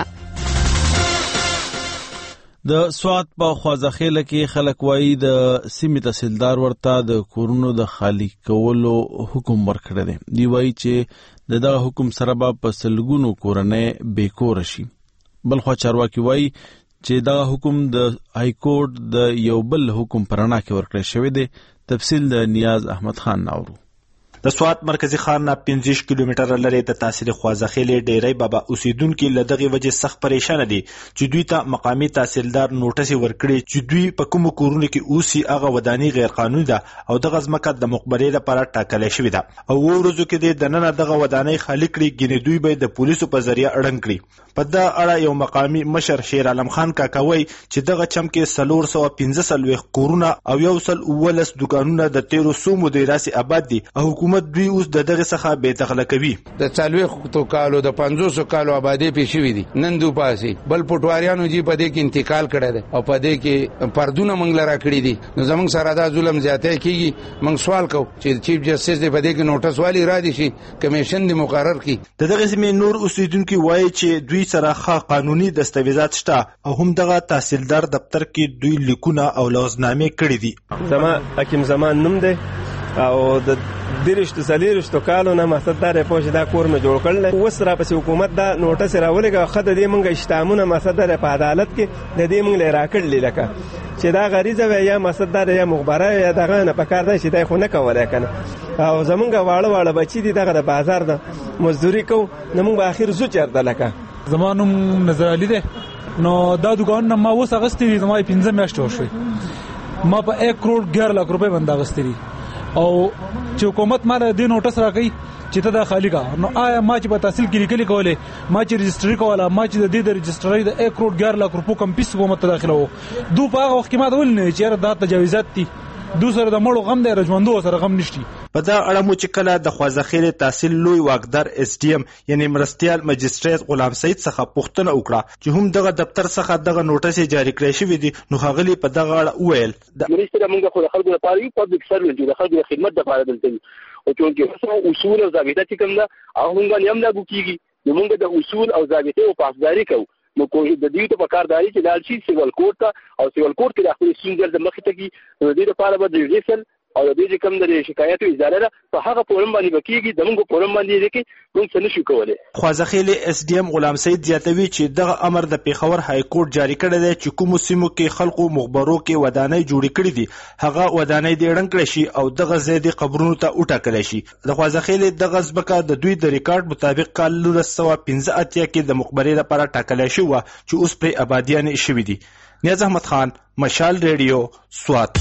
د سوات په خوازخیله کې خلک وایي د سیمې تحصیلدار ورته د کورونو د خالی کولو حکم ورکړی دی. دی وایي چې دغه حکم سره به په سلګونو کورنۍ بیکوره شي. بلخوا چارواکي وایي چې دغه حکم د های کورټ د یو بل حکم په رڼا کې ورکړی شوی دی. تفصیل د نیاز احمد خان ناورو. د سوات مرکزی ښار نه 15 کیلومتره لري د تحصیل خوازخیلې ډیری بابا اوسیدونکو له دغه وجه سخت پریشان دي چې دوی ته مقامی تحصیلدار نوټس ورکړي چې دوی په کوم کورونه کې اوسي هغه ودانی غیر قانوني ده او دغه ځمکه د مخبري لپاره ټاکل شوې ده او ورځو کې د نن دغه ودانی خالق کړي ګنې دوی به د پولیسو په ذریعہ اړنګ کړي. په دا اړه یو مقامی مشر شیر عالم خان کاکاوي چې دغه چم کې 315 کورونه او 119 دکانونه د 1300 مدیراسي آباد دي او حکومت دوی اوس د دغه څخه بے دخله کوي. د 40 کالو د 500 کالو آبادی پیښ وی دي نن دو پاسي بل پټواریانو جی په دې کې انتقال کړی دی او په دې کې پردونه منګل را کړی دي. نو زمونږ سره دا ظلم زیاته کیږي. موږ سوال کوو چې چیف جسټس دې په دې کې نوټس والی را دي شي کمیشن دې مقرر کړي. دغه سیمې نور اوسیدونکو وایي چې دوی سره ښه قانوني دستاویزات شته او هم دغه تحصیلدار دفتر کې دوی لیکونه او لوزنامې کړې دي. زما حکیم زمان نوم دی او د دیرشتو سلیرشتو کالو نه مقصد دا پوه دا کور مې جوړ کړل. اوس را پسې حکومت دا نوټس راولېږه خه د دې مونږ اشتامونه مقصد دا په عدالت کې د دې مونږ را کړلې لکه چې دا غریزه وي یا مقصد دا یا مخبره یا دغه نه پکار دی چې دا خو نه کولای کنه او زمونږ واړه بچی دي دغه د بازار د مزدوري کو نو مونږ په اخر زو چرته لکه زمانم نظر علي ده نو دا دکان ما وس اغستې دي زما 15 میاشتې وشوي ما په 1 کروڑ 11 لک روپے باندې اغستې دي او چې حکومت مال دې نوټس راکړي چې ته د خالی کا نو آیا ما چې په تحصیل کې لیکلي کوله ما چې رجستری کوله ما چې د دې د رجستری د 1 کروڑ 11 لک روپو کم پیس حکومت ته داخله وو دوه په هغه وخت کې ما ډول نه چې دا تجاوزات دي دوسر د مړو غم دی رجمندو سره غم نشتی. په دا اړه مو چې کله د خوازخیل تحصیل لوی واکدار اس ډي ام یعنی مرستيال مجستریت غلام سید څخه پوښتنه وکړه چې هم دغه دفتر څخه دغه نوټس جاری کړی شوی دی نو هغه په دغه اړه وویل د منیسټر موږ خو خلکو لپاره یو پبلک سرویس دی د خلکو خدمت لپاره دلته او چې اصول او ضابطه چې کوم ده هغه موږ هم لاګو کیږي نو موږ د اصول او ضابطو پاسداري کوو. نو کوشش د دې ته پکارداري چې لاړ شي سیول کورټ ته او سیول کورټ کې د خپل سیندر د مخ ته کې د دې لپاره به د ریسل او د دې کوم د شکایت اداره ده په هغه فورم باندې بکیږي دغه فورم باندې کې موږ څه نشو کولای. خوازخیل اس ډي ام غلام سید زیاتوي چې دغه امر د پیښور های کورټ جاری کړی دی چې کوم سیمو کې خلکو مخبرو کې ودانۍ جوړې کړې دي هغه ودانۍ دې رنګ کړي شي او دغه زیدي قبرونو ته وټاکل شي. د خوازخیل دغه ځبکه د دوی د ریکارډ مطابق کال 1915 کې د مقبره لپاره ټاکل شو چې اوس پر آبادیان شوي دي. نیاز احمد خان، مشال ریډیو، سوات.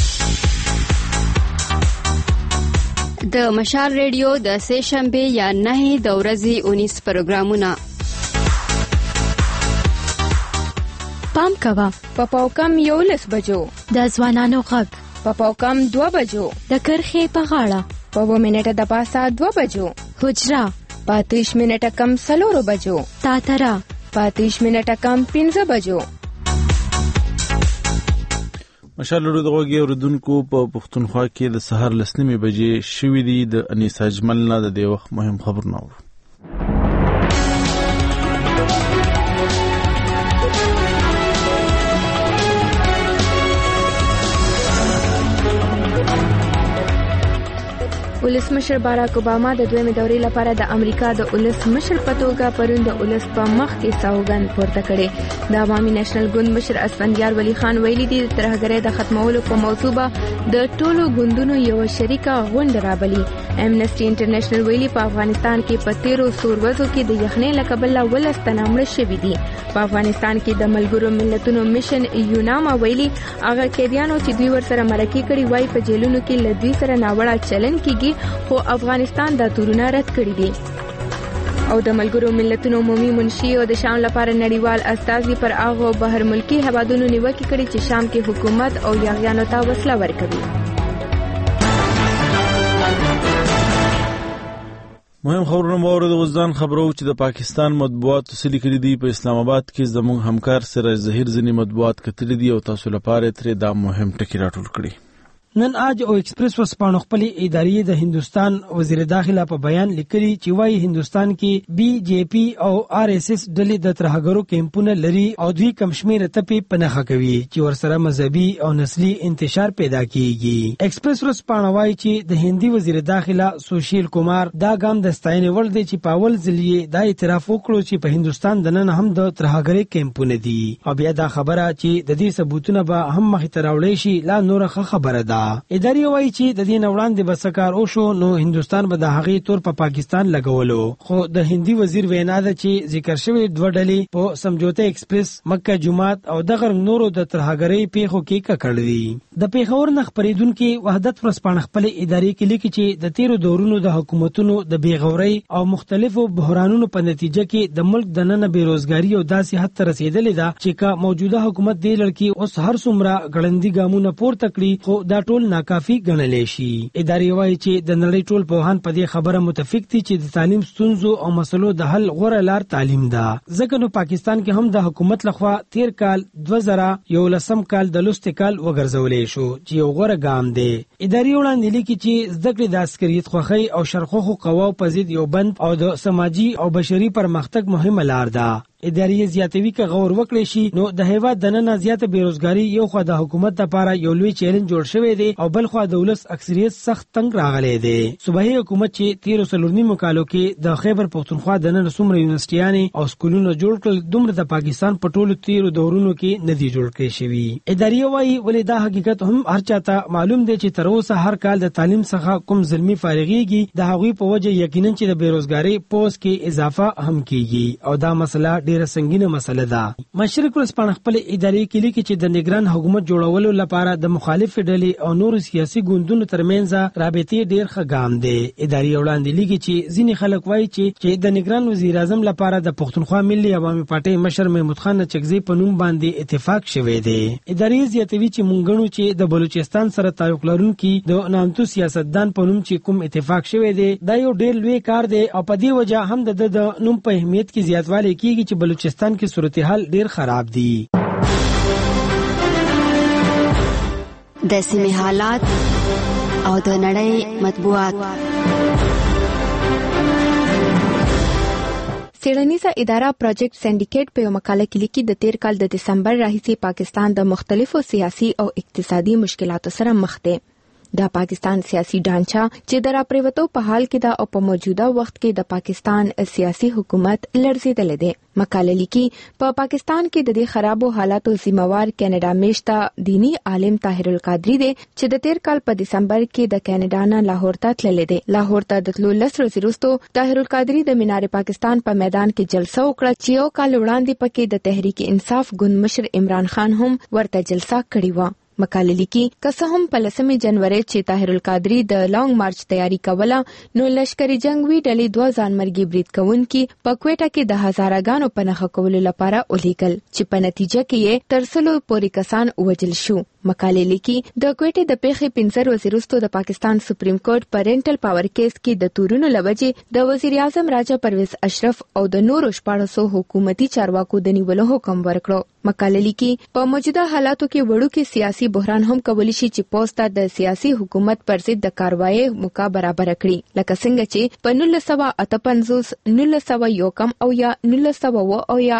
د مشال ریډیو د سه شنبه یا 9 د ورځې 19 پروګرامونه. پام کوه په پاوکم 11 بجو د ځوانانو غږ، په پاوکم 2 بجو د کرخې په غاړه، په 2 منټه د پاسه 2 بجو حجرا، په 30 منټه کم 4 بجو تاترا، په 30 منټه کم 15 بجو. مشال له دغه اوردونکو په پښتونخوا کې د سحر 9 بجې شوې دي. د انیس اجمل نه د دې وخت مهم خبرونه و. ولسمشر باراک اوباما د دویمې دورې لپاره د امریکا د ولسمشر په توګه پرون د ولس په مخ کې سوګند پورته کړي. د عوامي نېشنل ګوند مشر اسفندیار ولی خان ویلي دي د ترهګرۍ د ختمولو په موضوع د ټولو ګوندونو یو شریکه غونډه رابلي. امنسټي انټرنیشنل ویلي په افغانستان کې په 13 سوربزو کې د یخنۍ له کبله 12 تنه مړه شوي دي. په افغانستان کې د ملګرو ملتونو میشن یوناما ویلي هغه قیدیانو چې دوی ورسره مرکه کړي وای په جیلونو کې له دوی سره ناوړه چلن کیږي، خو افغانستان دا تورونه رد کړي دي. او د ملګرو ملتونو عمومي منشي او د شام لپاره نړیوال استازي پر هغه بهر ملکی هوادونو نیوکه کړي چې شام کې حکومت او یاغیانو ته وسله ورکوي. مهم خبرونه مورد غزدان خبرو چې د پاکستان مطبوعات وسلی کړي دي. په اسلام آباد کې زموږ همکار سراج ظهیر ځنی مطبوعات کتلي دي او تاسو لپاره ترې دا مهم ټکی راټول کړي. نن آج او ایکسپریس ورسپانو خپل ادارې د هندستان وزیر داخله په بیان لیکلي چې وايي هندستان کې بي جے پی او آر اس اس ډلې د ترهګرو کیمپونه لري او دوی کم شمیر ټپي پنهخه کوي چې ورسره مذهبي او نسلي انتشار پیدا کیږي. ایکسپریس ورسپانو وايي چې د هندي وزیر داخله سوشیل کمار دا ګام د ستاینې وړ دی چې په اول ځل دا اعتراف وکړو چې په هندستان د نن هم د ترهګرۍ کیمپونه دي او بیا دا خبره چې د دې ثبوتونه به هم مخې ته راوړی شي لا نوره خبره ده. اداري وایي چې د دې وړاندې به سکار او شو نو هندستان به د هغې تور په پاکستان لګولو، خو د هندي وزیر وینا ده چې ذکر شوی دوه ډلې په سمجھوته ایکسپریس، مکه جمعات او دغه نورو د ترهګرۍ پیښو کې ککړ دي. د پیښور نه خبرېدونکي وحدت ورسپانه خپل ادارې کې لیکي چې د 13 دورونو د حکومتونو د بیغورۍ او مختلفو بحرانونو په نتیجه کې د ملک د نن بیروزګاری او داسې حد ته رسیدلې ده چې کا موجوده حکومت دی لړکی اوس هر څومره غړندې ګامونه پورته کړي خو دا ټول ناکافي ګڼل شي. ادارې وایي چې د نړۍ ټول پوهان په دې خبره متفق دي چې د تعلیم ستونزو او مسلو د حل غوره لار تعلیم ده. ځکه نو پاکستان کې هم د حکومت لخوا 13 کال 2011 کال د لوست کال وګرځولې شو چې یو غوره ګام دی. ادارې وړاندې لیکي چې زده کړې د عسکریت خوخی او شرخوخو قواو په ضد یو بند او د سماجی او بشري پرمختګ مهمه لار ده. ادارې زیاتوي که غور وکړي شي نو د هیواد د نن زیاته بیروزګاری یو خو د حکومت لپاره یو لوی چیلنج جوړ شوی دی او بل خو د ولس اکثریت سخت تنگ راغلی دی. صوبایي حکومت چې 13 کالو کې د خیبر پختونخوا د نن څومره یونیورسيټیانې او سکولونه جوړ کړل دومره د پاکستان په ټولو 13 دورونو کې ندي جوړ کړی شوی. ادارې وایي ولې دا حقیقت هم هر چاته معلوم دی چې تر اوسه هر کال د تعلیم څخه کوم ظلمي فارغيږي د هغوی په وجه یقینا چې د بیروزګاری پوس کې اضافه هم کیږي او دا مسله ډیره سنگینه مسله ده. مشرق ورسپانه خپل ادارې کې لیکي چې د نگران حکومت جوړولو لپاره د مخالف ډلې او نور سیاسي ګوندونو ترمنځ رابطې ډیر ښه ګام دی. ادارې وړاندې لیکي چې ځینې خلک وایي چې د نگران وزیر اعظم لپاره د پښتونخوا ملي عوامي پارټۍ مشر محمود خان چغزي په نوم باندې اتفاق شوی دی. ادارې زیاتوي چې مونږ چې د بلوچستان سره تعلق لرونکي د نامتو سیاستدان په نوم چې کوم اتفاق شوی دی دا یو ډیر لوی کار دی او په دې وجه هم د نوم په اهمیت کې زیاتوالی کیږي چې بلوچستان کې صورتحال ډیر خراب دي. د سیمې حالات او د نړۍ مطبوعات. څېړنیزه اداره پروجیکټ سینډیکیټ په یو مقاله کې لیکي د تیر کال د دسمبر راهیسې پاکستان د مختلفو سیاسي او اقتصادي مشکلاتو سره مخ دی. د پاکستان سیاسي ډانچه چې د راپریوتو په حال کې ده او په موجوده وخت کې د پاکستان سیاسي حکومت لړزېدل دي. مقاله لیکي په پاکستان کې د دې خرابو حالاتو ذمہوار کینیډا میشته دینی عالم طاهر القادری دی چې د تیر کال په دسمبر کې د کینیډا نه لاهور ته تللی دی. لاهور ته د تلو 10 ورځې وروسته طاهر القادری د مینار پاکستان په میدان کې جلسه وکړه چې یو کال وړاندې پکې د تحریک انصاف ګوند مشر عمران خان هم ورته جلسه کړې و. مقاله لیکي که څه هم په 10 جنوري چې طاهر القادری د لانګ مارچ تیاری کوله نو لشکري جنگوي ډلې 2 ځانمرګي برید کوونکي په کوټه کې د هزارګانو پناه کولو لپاره ولیکل چې په نتیجه کې یې تر 100 پورې کسان وژل شو. مقاله لیکي د کوټې د پیښې 15 ورځې وروسته د پاکستان سپریم کورټ په رینټل پاور کیس کې د تورونو لوجې د وزیر اعظم راجا پرویز اشرف او د نورو 1400 حکومتي چارواکو د نیولو حکم ورکړو. مقاله لیکي په موجوده حالاتو کې وړوکی سیاسي بحران هم کولی شي چې پوسټه د سیاسي حکومت پر ضد د کاروایی موقع برابر کړي لکه څنګه چې په 1958 1901 او یا 1900 او یا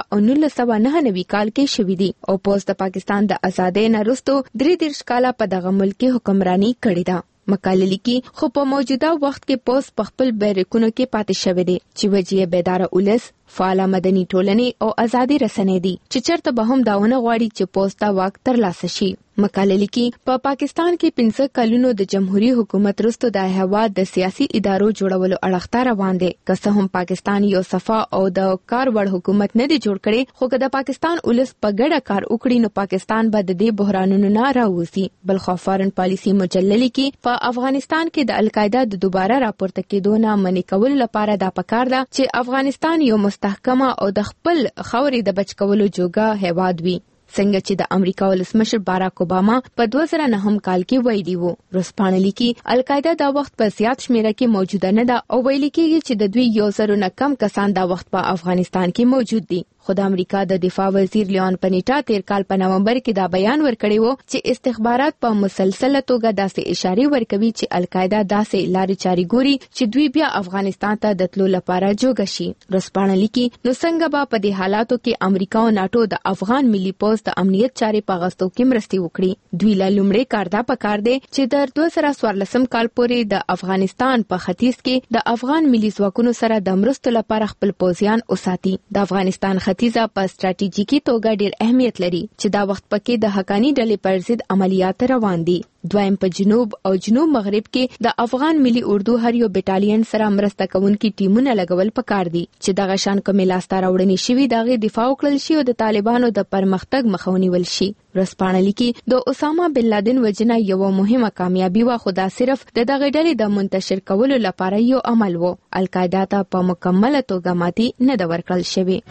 1999 کال کې شوې دي او پوسټ د پاکستان د ازادۍ نه وروسته 33 کاله په دغه ملک حکمرانی کړې ده. مقاله لیکي خو په موجوده وخت کې پوسټ په خپل بیرکونو کې پاتې شوی دی چې وجې بیدار اولس فعال مدني ټولنې او ازادي رسنۍ دي چې چرته به هم داونه غواړي چې پوسټه واک ترلاسه شي. مقاله لیکي په پاکستان کې 15 کلونو د جمهوریت حکومت وروسته د هیواد د سیاسي ادارو جوړولو اړخته روان دي. که څه هم پاکستان یو صفا او د کار وړ حکومت نه دی جوړ کړي خو که د پاکستان اولس په ګډه کار وکړي نو پاکستان به د دې بحرانونو نه راوځي. بل خو فارن پالیسی مجلل کې په افغانستان کې د القاعده د دوباره راپورته کېدو نه منې کول لپاره دا پکار ده چې افغانستان یو مستحکمه او د خپل خاورې د بچ کولو جوګه هیواد وي څنګه چې د امریکا ولسمشر باراک اوباما په 2009 کال کې ویلي وو. ورځپاڼه لیکي القاعده دا وخت په زیات شمیره کې موجوده نه ده او ویل کېږي چې د دوی 100 نه کم کسان دا وخت په افغانستان کې موجود دي. خو د امریکا د دفاع وزیر لیون پنیټا تیر کال په نومبر کې دا بیان ورکړی وو چې استخبارات په مسلسله توګه داسې اشاره ورکوي چې القاعده داسې لارې چاري ګوري چې دوی بیا افغانستان ته د تلو لپاره جوګه شي. ورځپاڼه لیکي نو څنګه به په دې حالاتو کې امریکا او ناتو د افغان ملي پوځ د امنیت چارې په غستو کې مرستې وکړي. دوی لا لومړی کار دا پکار دی چې د 2014 کال پورې د افغانستان په ختیځ کې د افغان ملي ځواکونو سره د مرستو لپاره خپل پوځیان وساتي. د افغانستان ختیځه په ستراتیژیکي توګه ډېر اهمیت لري چې دا وخت پکې د حقانی ډلې پر ضد عملیات روان دي. دویم په جنوب او جنوب مغرب کې د افغان ملي اردو هر یو بټالین سره مرسته کوونکي ټیمونه لګول پکار دي چې دغه شان کومې لاسته راوړنې شوي دغه دفاع وکړل شي او د طالبانو د پرمختګ مخه ونیول شي. ورځپاڼه لیکي د اسامه بن لادن وژنه یو مهمه کامیابی و خو دا صرف د دغه ډلې د منتشر کولو لپاره یو عمل و. القاعده ته په مکمله توګه ماتي نه ده ورکړل شوې.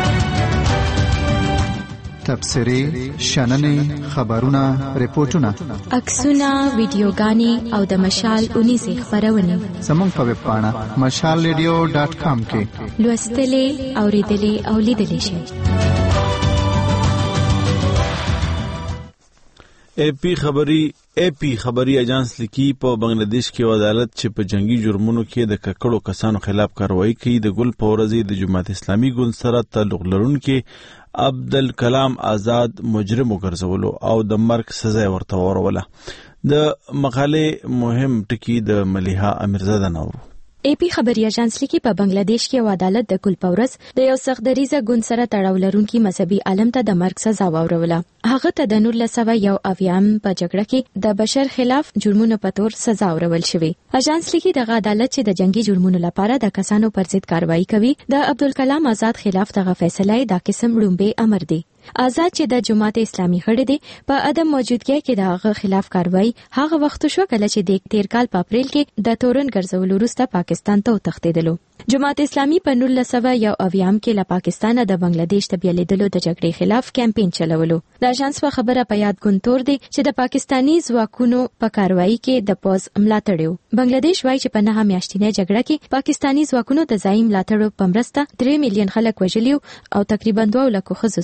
تبصرې شننې خبرونه ریپورتونه عکسونه ویډیوګانې او د مشال 19 خبرونه زموږ په ویب پاڼه mashalradio.com کې لوستلې اوریدلې او لیدلې شئ. اے پی خبری ایجنس لیکي په بنگلاديش کې عدالت چې په جنگي جرمونو کې د ککړو کسانو خلاف کاروایی کوي د ګل په ورځ د جماعت اسلامي ګوند سره تعلق لرونکي عبدالکلام آزاد مجرم وګرځولو او د مرګ سزا ورته وروله. د مقالې مهم ټکی د ملیحه امیرزاده نورو. اے پی خبري اژانس لیکي په بنگلاديش کې عدالت د ګل په ورځ د یو سخت دریزه ګوند سره تړاو لرونکي مذهبي عالم ته د مرګ سزا وروله. هغه ته د 1901 په جګړه کې د بشر خلاف جرمونو په تور سزا ورول شوې. اژانس لیکي دغه عدالت چې د جنگي جرمونو لپاره د کسانو پر ضد کاروایی کوي د عبدالکلام آزاد خلاف دغه فیصله دا قسم لومبه امر دی. آزاد چې د جماعت اسلامي غړی دی په عدم موجودګۍ کې د هغه خلاف کاروایی هغه وخت شو کله چې د تیر کال په اپریل کې د تورن ګرځولو وروسته پاکستان ته وتښتیدلو. جماعت اسلامي په 1901 کې له پاکستانه د بنگلاديش ته بیلیدلو د جګړې خلاف کمپاین چلولو. د اژانس په خبره په یاد ګونتور دی چې د پاکستانی ځواکونو په کاروایی کې د پوز ملاتړ و. بنگلاديش وايي چې په 9 میاشتنۍ جګړه کې پاکستانی ځواکونو د ځای ملاتړ په مرسته 3 میلیون خلک وژلي او تقریبا 2 لک ښځو سره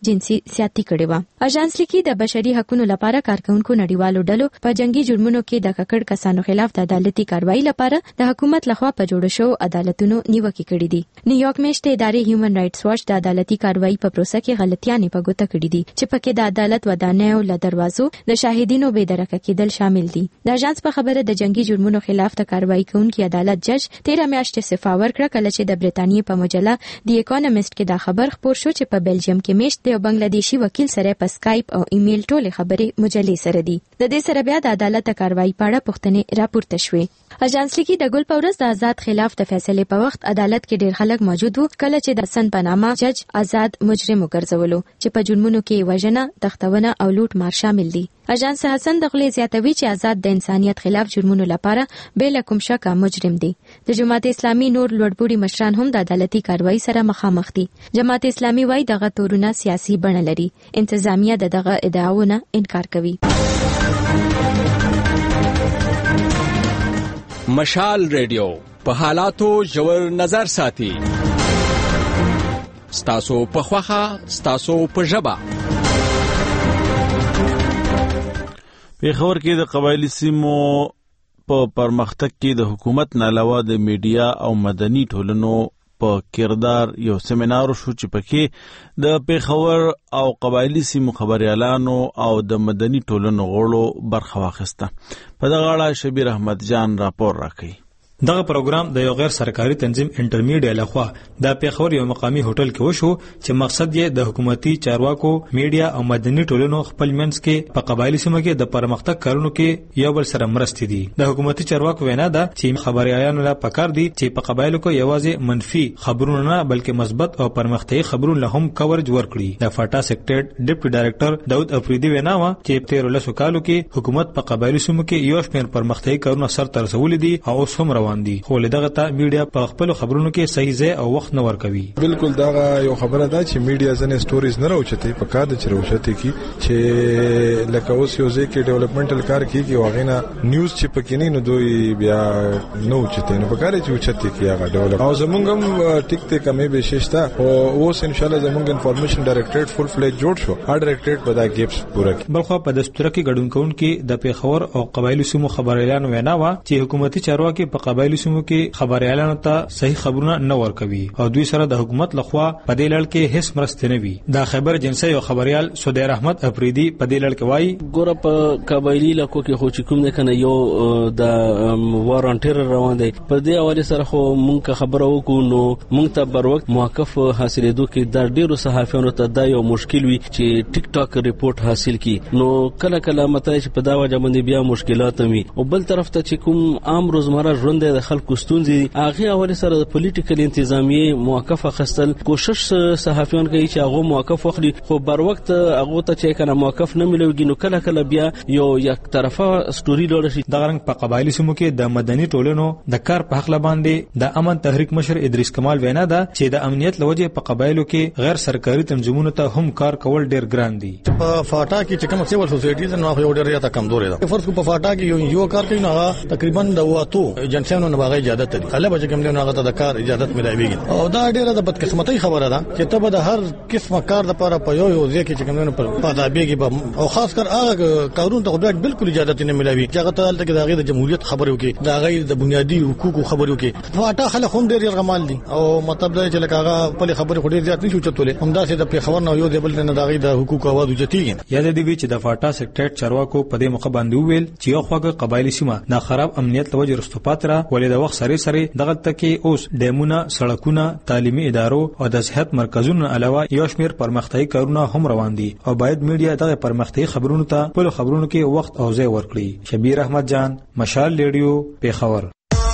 جنسي زیاتی کړې و. اژانس لیکي د بشري حقوقو لپاره کارکونکو نړیوالو ډلو په جنگي جرمونو کې د ککړ کسانو خلاف د عدالتي کاروایی لپاره د حکومت لخوا په جوړ شو عدالتونو نیوکه کړې دي. نیویارک میشته ادارې هیومن رائټس واچ د عدالتي کاروایی په پروسه کې غلطیاں په ګوته کړې دي چې پکې د عدالت ودانیو له دروازو د شاهدینو بې درکه کېدل شامل دي. د اژانس په خبره د جنگي جرمونو خلاف د کاروایی کوونکي عدالت جج 13 میاشتې استعفا ورکړه کله چې د بریټانیې په مجله دی اکونومیست کې دا خبر خپور شو چې په بلجیم کې میشت د بنگلاديشي وکیل سره په اسکایپ او ایمیل ټولې خبرې مجلې سره دي. د دې سره بیا د عدالت کاروایی په اړه پوښتنې راپورته شوې. اژانس لیکي د ګل په ورځ د آزاد خلاف د فیصلې په وخت عدالت کې ډېر خلک موجود وو کله چې د سن پنامه جج آزاد مجرم وګرځولو چې په جرمونو کې وژنه، تختونه او لوټ مار شامل دي. اژانس حسن دغلی زیاتوي چې آزاد د انسانيت خلاف جرمونو لپاره بلا کوم شک مجرم دي. د جماعت اسلامي نور لوړپوړي مشران هم د عدالتي کاروایی سره مخامخ دي. جماعت اسلامي وايي دغه تورونه سیاسي بڼه لري. انتظامیه دغه ادعاونه انکار کوي. مشال ریډیو په حالاتو ژور نظر ساتي. ستاسو په خوخه، ستاسو په ژبه. پیښور کې د قبایلی سیمو په پرمختګ کې د حکومت نه علاوه د میډیا او مدني ټولنو په کردار یو سیمینار شو چې پکې د پیښور او قبایلی سیمو خبريالانو او د مدني ټولنو غړو برخه واخیسته. په دغه اړه شبیر احمد جان راپور راکړي. دغه پروګرام د یو غیر سرکاري تنظیم انټرمیډیا لخوا د پیښور یو مقامی هوټل کې وشو چې مقصد یې د حکومتي چارواکو، میډیا او مدني ټولنو خپل منځ کې په قبایلی سیمو کې د پرمختګ کارونو کې یو بل سره مرستې دي. د حکومتي چارواکو وینا ده چې خبريالانو لا پکار دي چې په قبایلو کې یوازې منفي خبرونه نه بلکې مثبت او پرمختګي خبرونه هم کورج ورکړي. د فاټا سیکریټریټ ډیپټي ډایریکټر داود افریدي وینا و چې په 13 کالو کې حکومت په قبایلی سیمو کې یو شمېر پرمختګي کارونه سرته رسولي دي او اوس هم روان دي. خو لدغه ته میډیا په خپل خبرونو کې صحیح ځای او وخت نه ورکوي. بالکل دا یو خبره ده چې میډیا ځنه سټوریز نه راوچتي په کار د چروچتي کې چې لکه اوس یو ځای کې ډیولپمنټل کار کیږي او غینا نیوز چې پکې نه دوی بیا نو چته نه په کار چې اوچتي کې هغه ډیولپ او زمونږ هم ټیک ته کمې به ششته او اوس ان شاء الله زمونږ انفارمیشن ډایریکټریټ فل فلیج جوړ شو. هر ډایریکټریټ به دا ګیپس پوره کړي. بلخو په دستور کې ګډون کوونکې د پیښور او قبایلی سیمو خبريالانو وینا و چې حکومتي چارواکي په قبایلی سیمو کې خبريالانو ته صحیح خبرونه نه ورکوي او دوی سره د حکومت لخوا په دې لړ کې هیڅ مرسته نه وي. دا خبر جنسي او خبريال سودیر احمد افریدي په دې لړ کې وایي ګوره په قبایلی لکو کې خو چې کوم نه کنه یو د وارانټیر روان دی په دې حواله سره خو مونږه خبره وکړو نو مونږ ته بر وخت موقف حاصلېدو کې د ډیرو صحافیانو ته دا یو مشکل وي چې ټیک ټاک ریپورت حاصل کی نو کله کله مته چې په دا وجه باندې بیا مشکلات وي او بل طرف ته چې کوم عام روزمره ژوند د خلکو ستونزې هغه حواله سره د پولیټیکل انتظامیه موقف اخستل کوشش صحافیان کوي چې هغه موقف واخلي خو بر وخت هغه ته چې کنه موقف نه ملوي نو کله کله بیا یو یک طرفه سټوري لوړ شي. د غرنګ په قبایلی سیمو کې د مدني ټولنو د کار په حق باندې د امن تحریک مشر ادریس کمال وینا ده چې د امنیت لوجه په قبایلو کې غیر سرکاري تنظیمونو ته هم کار کول ډیر ګران دي. په فاټا کې چې کوم سیول سوسایټیز نو یو ډیر یا کمزوري ده. فرض کو په فاټا کې یو کار کوي نو تقریبا د واتو ایجنسیانو نه باغې اجازه لري. خلک چې کوم نه هغه ته د کار اجازه ملایويږي او دا ډیره د بدقسمتۍ خبره ده چې ته به د هر قسمه کار لپاره په یو ځای کې چې کوم نه په تابعېږي او خاص کر هغه کارونه ته خدای بالکل اجازه نه ملایوي چې هغه ته د هغه د جمهوریت خبرو کې د هغه د بنیادی حقوقو خبرو کې فاټا خلک هم ډیر غمال دي او مطلب دا چې لکه هغه په خبرو خوري زیات نشو چتولې هم دا چې د پیښور نه یو دی بل نه د هغه د حقوقو आवाज وجتيږي. یاد دی چې د فاټا سیکریټریټ چارواکو په دې موقع باندې ویل چې یو خواږه قبایلی سیمه د خراب امنیت لوجه رستوپات را ولې د وخت سره دغه تکي اوس ډیمونه، سړکونه، تعلیمي ادارو او د صحت مرکزونو علاوه یو شمېر پرمختګي کارونه هم روان دي او باید میډیا دغه پرمختګي خبرونو ته په خبرونو کې وخت او ځای ورکړي. شبیر احمد جان، مشال ریډیو، پیښور.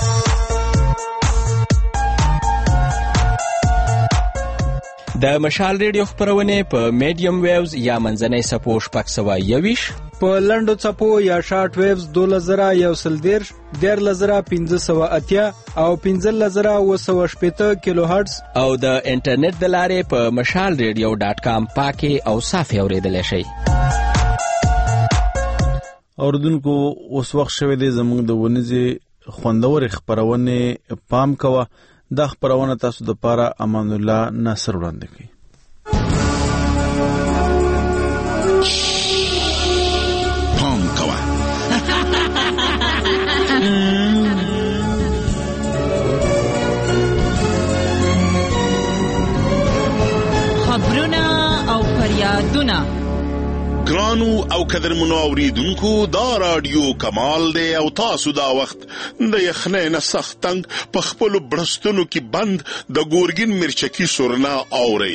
د مشال ریډیو خبرونه په میډیم ویوز یا منځنۍ سپو شپږ سوه یویش په لنډو چپو یا شارټ ویوز 2113 10580 او 15780 کیلو هرتز او د انټرنیټ د لارې په mashalradio.com پاکي او صافي اوریدل شي. اوردونکو اوس وخت شوه د زموږ د ونځي خوندور خبرونه پام کوه. دا خبرونه تاسو د پاره امان الله ناصر وړاندې کوي. قدرمنو او قدرمنو اوریدونکو دا رادیو کمال دی او تاسو دا وخت د یخنۍ نه سخت تنگ په خپلو برستونو کې بند د ګورګین مرچکی سورنا اورئ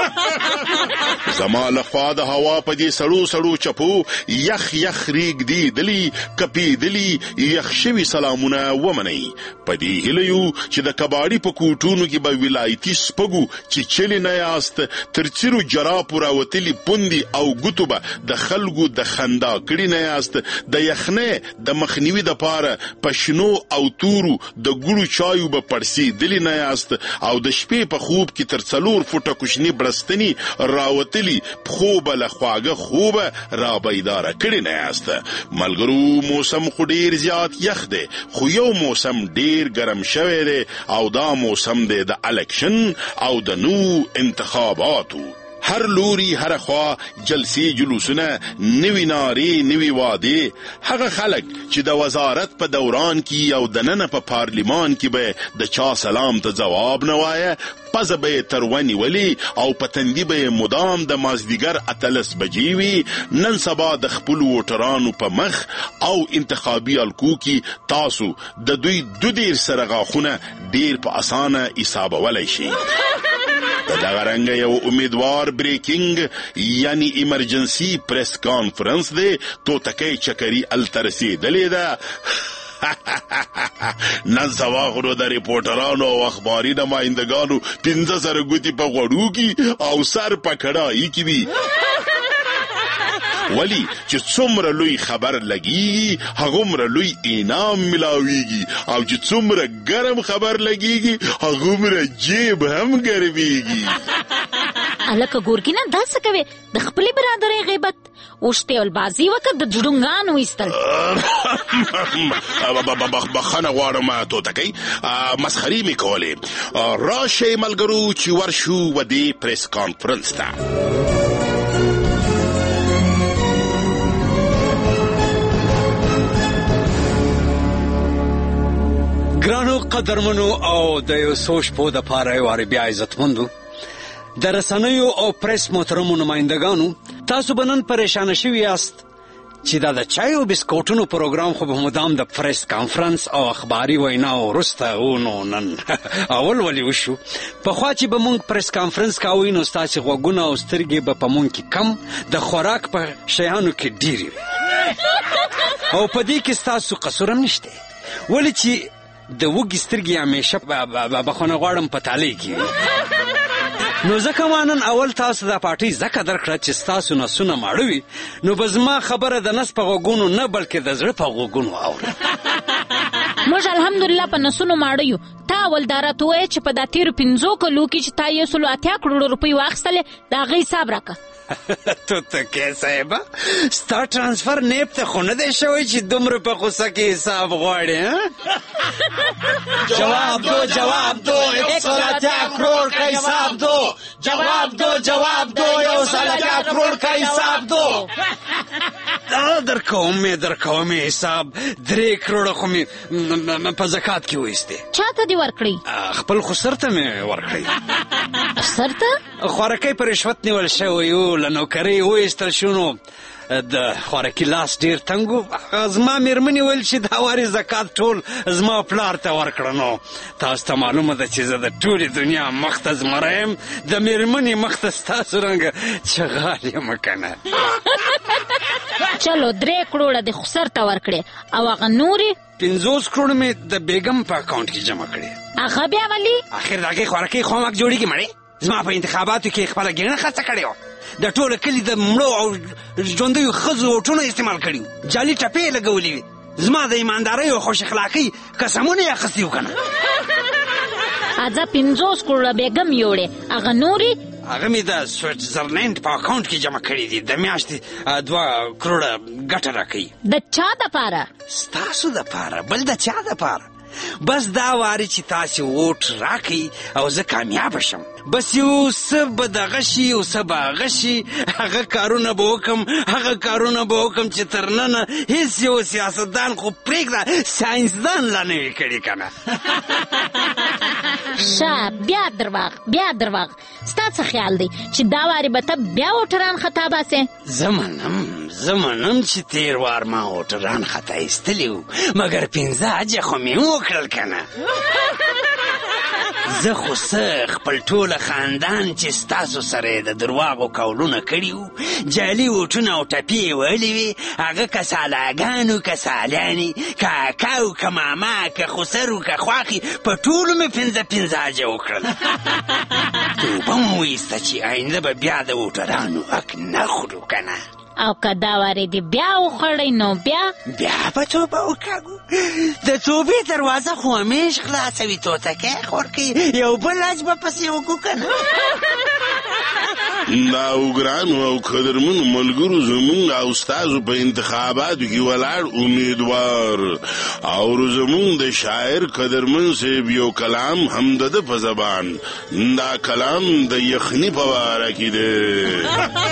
زما لخوا د هوا په دې سړو چپو یخ ریګ دی دلی کپی دلی یخ شوی سلامونه ومنئ په دې هیلو چې د کباړي په کوټونو کې به ولایتي سپګو چې چلی نه یاست ترڅیرو جرا پورا وتلی پوندي او ګوتوبه د خلګو د خندا کړي نه یاست د یخنه د مخنیوي د پاره پښنو او تورو د ګړو چایو به پړسي دلی نه یاست او د شپې په خوب کې تر 4 فوټه کوشنی برستنی راوتلی خوب له خواګه خوب را بیدار کړي نه یاست ملګرو موسم خو ډیر زیات یخ دی خو یو موسم ډیر ګرم شوی دی او دا موسم دی د الیکشن او د نو انتخاباتو هر لوري هر خوا جلسي جلوسونه نوی ناری نوی واده هغه خلک چې د وزارت په دوران کې او د نن په پارلیمان کې به د چا سلام ته جواب نه وایه پزه به ترونی ولی او پتندی به مدام د مازدیګر اتلس بجې وي نن سبا د خپل ووټرانو په مخ او انتخابي الکو کې تاسو د دوی دیر سره غاخونه ډیر په اسانه حسابولای شي دا غرنګ یو امیدوار بریکینګ یعنی ایمرجنسی پریس کانفرنس دی تو تکي چکري الترسي دلیدا نن سبا غرو د ریپورټرانو او اخباري نمائندګانو 15 سره ګوتی په غوړو کې او سر پکړای کی وی ولی چې څومره لوی خبر لګي هغومره لوی انعام ملاويږي او چې څومره ګرم خبر لګيږي هغومره جیب هم ګرميږي الکه ګورګینا دا څه کوي د خپل برادرې غیبت اوشته ول بازی وکړه د جړونګانو ایستل بخنه غواړم ته تکي مسخري می کوله راشه ملګرو چې ورشو و دې پریس کانفرنس ته ګرانو قدرمنو او د یو سوچ په د پاره واره بیا عزتمندو د رسنیو او پریس محترمو نمائندګانو تاسو بنن پریشان شوي یاست چې دا د چای او بسکوټونو پروګرام خو به مدام د پریس کانفرنس او اخباري وینا ورسته ونو نن اول ولې وشو په خوا چې به مونږ پریس کانفرنس کاوی نو ستاسو غوګونه او سترګې به په مونږ کې کم د خوراک په شیانو کې ډیری او په دې کې ستاسو قصور هم نشته ولې چې د وګي سترګې همیشه بخونه غواړم په تالی کې نو ځکه مانن اول تاسو د پارټي زکه درکړه چې تاسو نه سونه ماړوي نو بزما خبره د نس په غوګونو نه بلکې د زړه په غوګونو اوري موږ الحمدلله په نسونو ماړو تا ول دارته وای چې په د 15 کلو کې چې تا یې 80 کروڑ روپۍ واخستله دا غي حساب راکا تو کې صاحب ستا ترانسفر نیپ ته خونه دی شوی چې دومره په غوسه کې حساب غواړي جواب دو 180 کروڑ کا حساب دو جواب دو 180 کروڑ کا حساب دو در کومه حساب 3 کروڑ خو می په زکات کې وېسته چاته دی ورکړی خپل خسرته می ورکړی سرته خورکې پر رشوت نیول شوی یو لنوکری وېستل شونو د خورکې لاس ډیر تنګو زما میرمنې ویل چې دا واري زکات ټول زما پلار ته ورکړنو تاسو ته معلومه ده چې زه د ټولې دنیا مخته زمرایم د میرمنې مخته ستاسو رنګ چغال یم کنه چلو 3 کروڑ د خسر ته ورکړي او هغه نوري 50 کروڑ می د بیگم په اکاونټ کې جمع کړي هغه بیا ولی اخر دغه خورکې خو ماک جوړیږي مړې زما په انتخاباتو کې خپل ګڼه خرڅ کړو د ټوله کلی د مړو او ژوندیو ښځو وټونه استعمال کړي جالي ټپې لګولې زما د ایماندارۍ او خوش اخلاقۍ قسمونه یې اخیستي وو کنه اځه 50 کروڑ بیگم یوړې هغه نوري هغه می د سویټزرلند په اکاونټ کې جمع کړي دي د میاشتې 2 کروڑ ګټه راکړي د چا د پاره ستاسو د پاره بل د چا د پاره بس دا واري چې تاسو ووټ راکړي او زه کامیاب شم بس یو سب دغه شي او سبا غشي هغه کارونه به وکم چې ترننه هیڅ یو سیاستدان خو پرېږده ساينسدان لا نه وي کړي کنه ښه بیا درواغ ستا څه خیال دی چې دا وارې به ته بیا موټران خطا باسې؟ زه منم چې تېر وار ما موټران خطا ایستلي وو مګر 15 حجه خو مې وکړل که نه. زه خو خپل ټوله خاندان چې ستاسو سره یې د درواغو قولونه کړي وو جعلي اوټونه او ټپې یې وهلې وې هغه که سالاګانو که سالیانې که اکا و که ماما که خسر و که خواښې په ټولو مې 15 حجه وکړل. توبه مو وایسته چې آینده به بیا د موټرانو حق نه خورو که نه. او که دا وارې دې بیا وخوړی نو بیا به توبه وکاږو. د توبې دروازه خو همیش خلاصه وي توتکی خور کوي یو بل حج به پسې وکړو که نه. دا وګرانو او قدرمنو ملګرو زمونږ او ستاسو په انتخاباتو کې ولاړ امیدوار او زمونږ د شاعر قدرمن صاحب یو کلام هم د ده په زبان دا کلام د یخني په باره کې دی.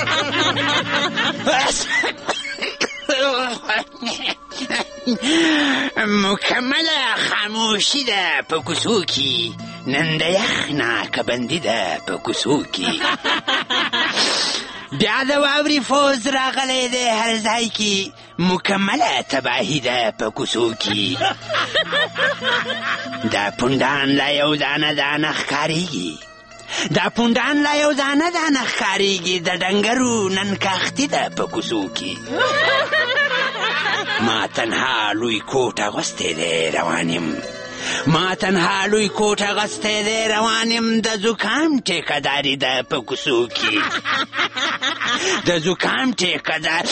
مکمله خاموشی ده په کوڅو کې نن د یخ ناکه بندي ده په کوڅو کې بیا د واورې فوز راغلی دی هر ځای کې مکمله تباهي ده په کوڅو کې دا پونډان لا یو دانه دانه ښکارېږي دا پونډان لا یو دانه دانه ښکارېږي د ډنګرو نن کاختي ده په کوڅو کې ما تنها لوی کوټ اغوستی دی روان یم د زکام ټیکهداري ده په کوڅو کې د زکام ټیکهداري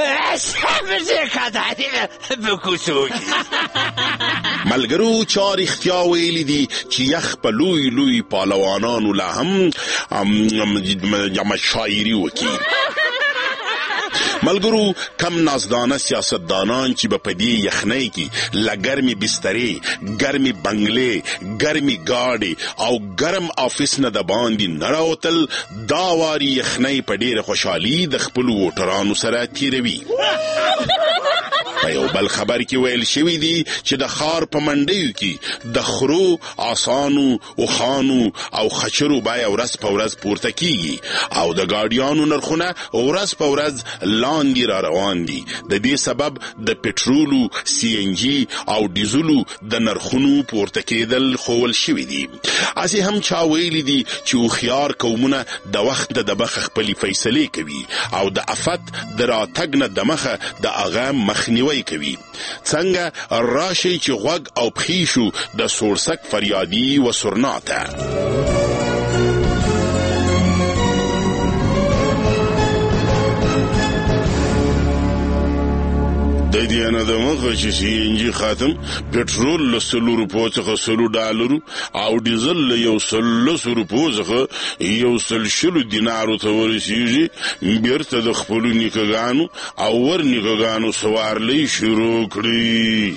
ده په کوڅو کې. ملګرو چا رښتیا ویلي دي چې یخ په لوی لوی پهلوانانو لا هم شاعري وکړي. ملګرو کم نازدانه سیاستدانان چې به په دې یخنۍ کې له ګرمې بسترې ګرمې بنګلې ګرمې ګاډې او ګرم آفیس نه د باندې نه راوتل دا واري یخنۍ په ډېره خوشحالي د خپلو ووټرانو سره تېروي. په یو بل خبر کې ویل شوي دي چې د ښار په منډیو کې د خرو آسانو اوښانو او خچرو بیه ورځ په ورځ پورته کیږي او د ګاډیانو نرخونه ورځ په ورځ لاندې را روان دي. د دې سبب د پټرولو CNG او ډیزلو د نرخونو پورته کېدل ښوول شوي دي. هسې هم چا ویلي دي چې هوښیار قومونه د وخت د دمخه خپلې فیصلې کوي او د افت د راتګ نه دمخه د هغه مخنیوی کوي. څنګه راشي چې غوږ او پښې شو د سورسک فریادي و سرنا ته. د دې نه د مخه چې CNG ختم پټرول له 100 روپو څخه $100 او ډیزل له 100 روپو څخه 100 دینارو ته ورسیږي بیرته د خپلو نیکهګانو او ورنیکهګانو سوارلۍ شروع کړي.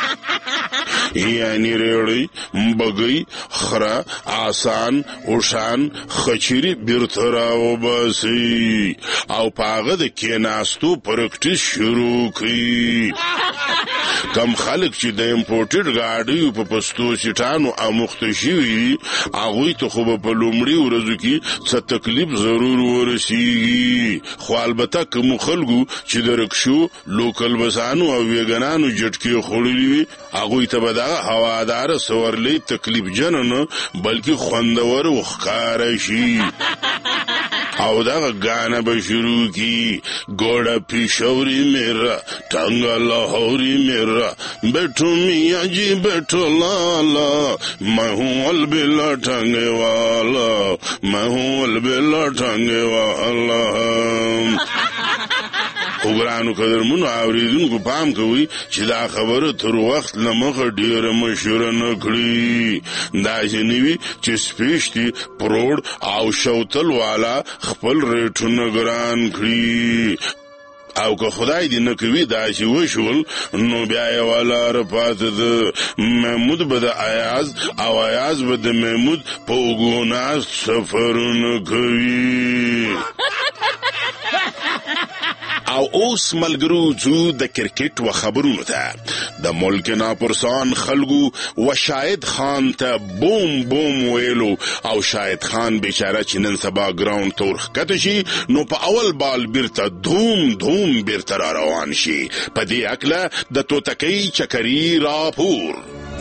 یعنی ریړی بګۍ خره آسان اوشان خچری بیرته راوباسي او پاغه د کېناستو پرکټیس شروع کړي. کم خلک چې د امپورټډ ګاډیو په پستو سیټانو اموخته شوي هغوی ته خو به په لومړي ورځو کې څه تکلیف ضرور ورسیږي خو البته کومو خلکو چې د رکشو لوکل بسانو او ویګنانو جټکې خوړلي وي هغوی ته به دغه هواداره سورلۍ تکلیف جنه نه بلکې خوندور وښکاره شي او دغه گانا به شروع کی گوڑا پیشوری میرا ٹنگا لاہوری میرا بیٹھو میاں جی بیٹھو لالا میں ہوں البلا ٹنگے والا میں ہوں البلا ٹنگے والا. وګرانو قدرمنو اوریدونکو پام کوئ چې دا خبره تر وخت له مخه ډېره مشهوره نه کړي. داسې نه وي چې سپیشتي پروړ او شوتل والا خپل ریټونه ګران کړي او که خدای دې نه کوي داسې وشول نو بیا یوه لاره پاتې ده. محمود به د ایاز او ایاز به د محمود په اوږو ناست سفرونه کوي او اوس ملګرو ځو د کرکټ و خبرونو ته د ملک ناپرسان خلکو و شاهد خان ته بوم بوم ویلو او شاهد خان بیچاره چې نن سبا ګراوند تور ښکته شي نو په اول بال بیرته دوم دوم بیرته را روان شي. په دې هکله د توتکۍ چکري راپور.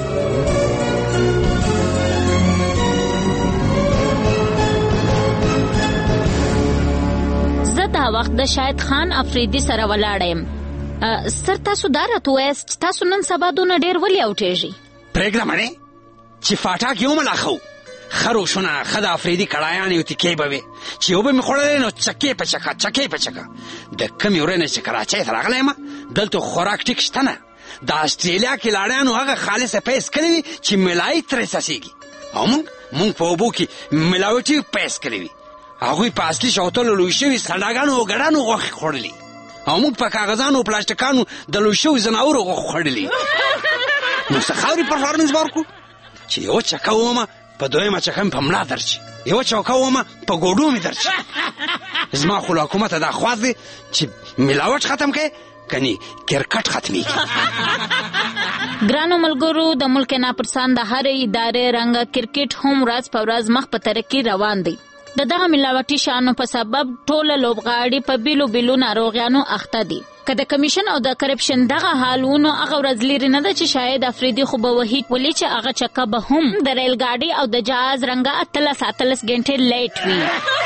دا وخت د شاهد خان افریدي سره ولاړم. سر تاسو دا راته وایاست چې تاسو نن سبا دونه ډېر ولې اوټېږئ؟ پرېږده مړې چې فاټاک یې وملاخو خروشونه ښه د افریدي کړایانې او تیکې به وې چې یو به مې خوړلی نو چکې په چکه چکې په چکه. د کمې ورځې نه چې کراچۍ ته راغلی یم دلته خوراک ټیک شته نه. د اسټرالیا کلاړیانو هغه خالصه پیس کړې وي چې ملایي ترې څڅېږي او موږ په اوبو کې ملاوټي پیس کړې وي. هغوی په اصلي شوتلو لوی شوي سړاګانو او ګډانو غوښې خوړلي او موږ په کاغذانو او پلاستیکانو د لوی شوي ځناورو غوښې خوړلي. نو څه خاورې پرفارمنس ورکړو چې یوه چکه ومه په دویمه چکه مې په ملا درچي، یوه چوکه ومه په ګوډو مې درچي. زما خو له حکومته دا خواست دی چې ملاوټ ختم کړي کني کرکټ ختمېږي. ګرانو ملګرو د ملک ناپرسان د هرې ادارې رنګه کرکټ هم ورځ په ورځ مخ په ترقي روان دی. د دغه ملاوټي شانو په سبب ټوله لوبغاړي په بیلو بیلو ناروغیانو اخته دي. که د کمیشن او د کرپشن دغه حالونو هغه ورځ لري نه ده چې شاید افریدي خو به وحید ولې چې هغه چکه به هم د ریل ګاډي او د جهاز رنګه 18 غنټې لیټ وي.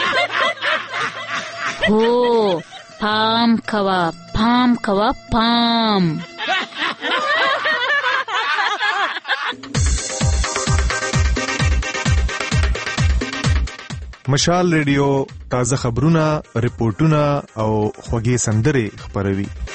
هو پام کوه پام کوه پام. مشال ریډیو تازه خبرونه، ریپورتونه او خوږې سندرې خپروي.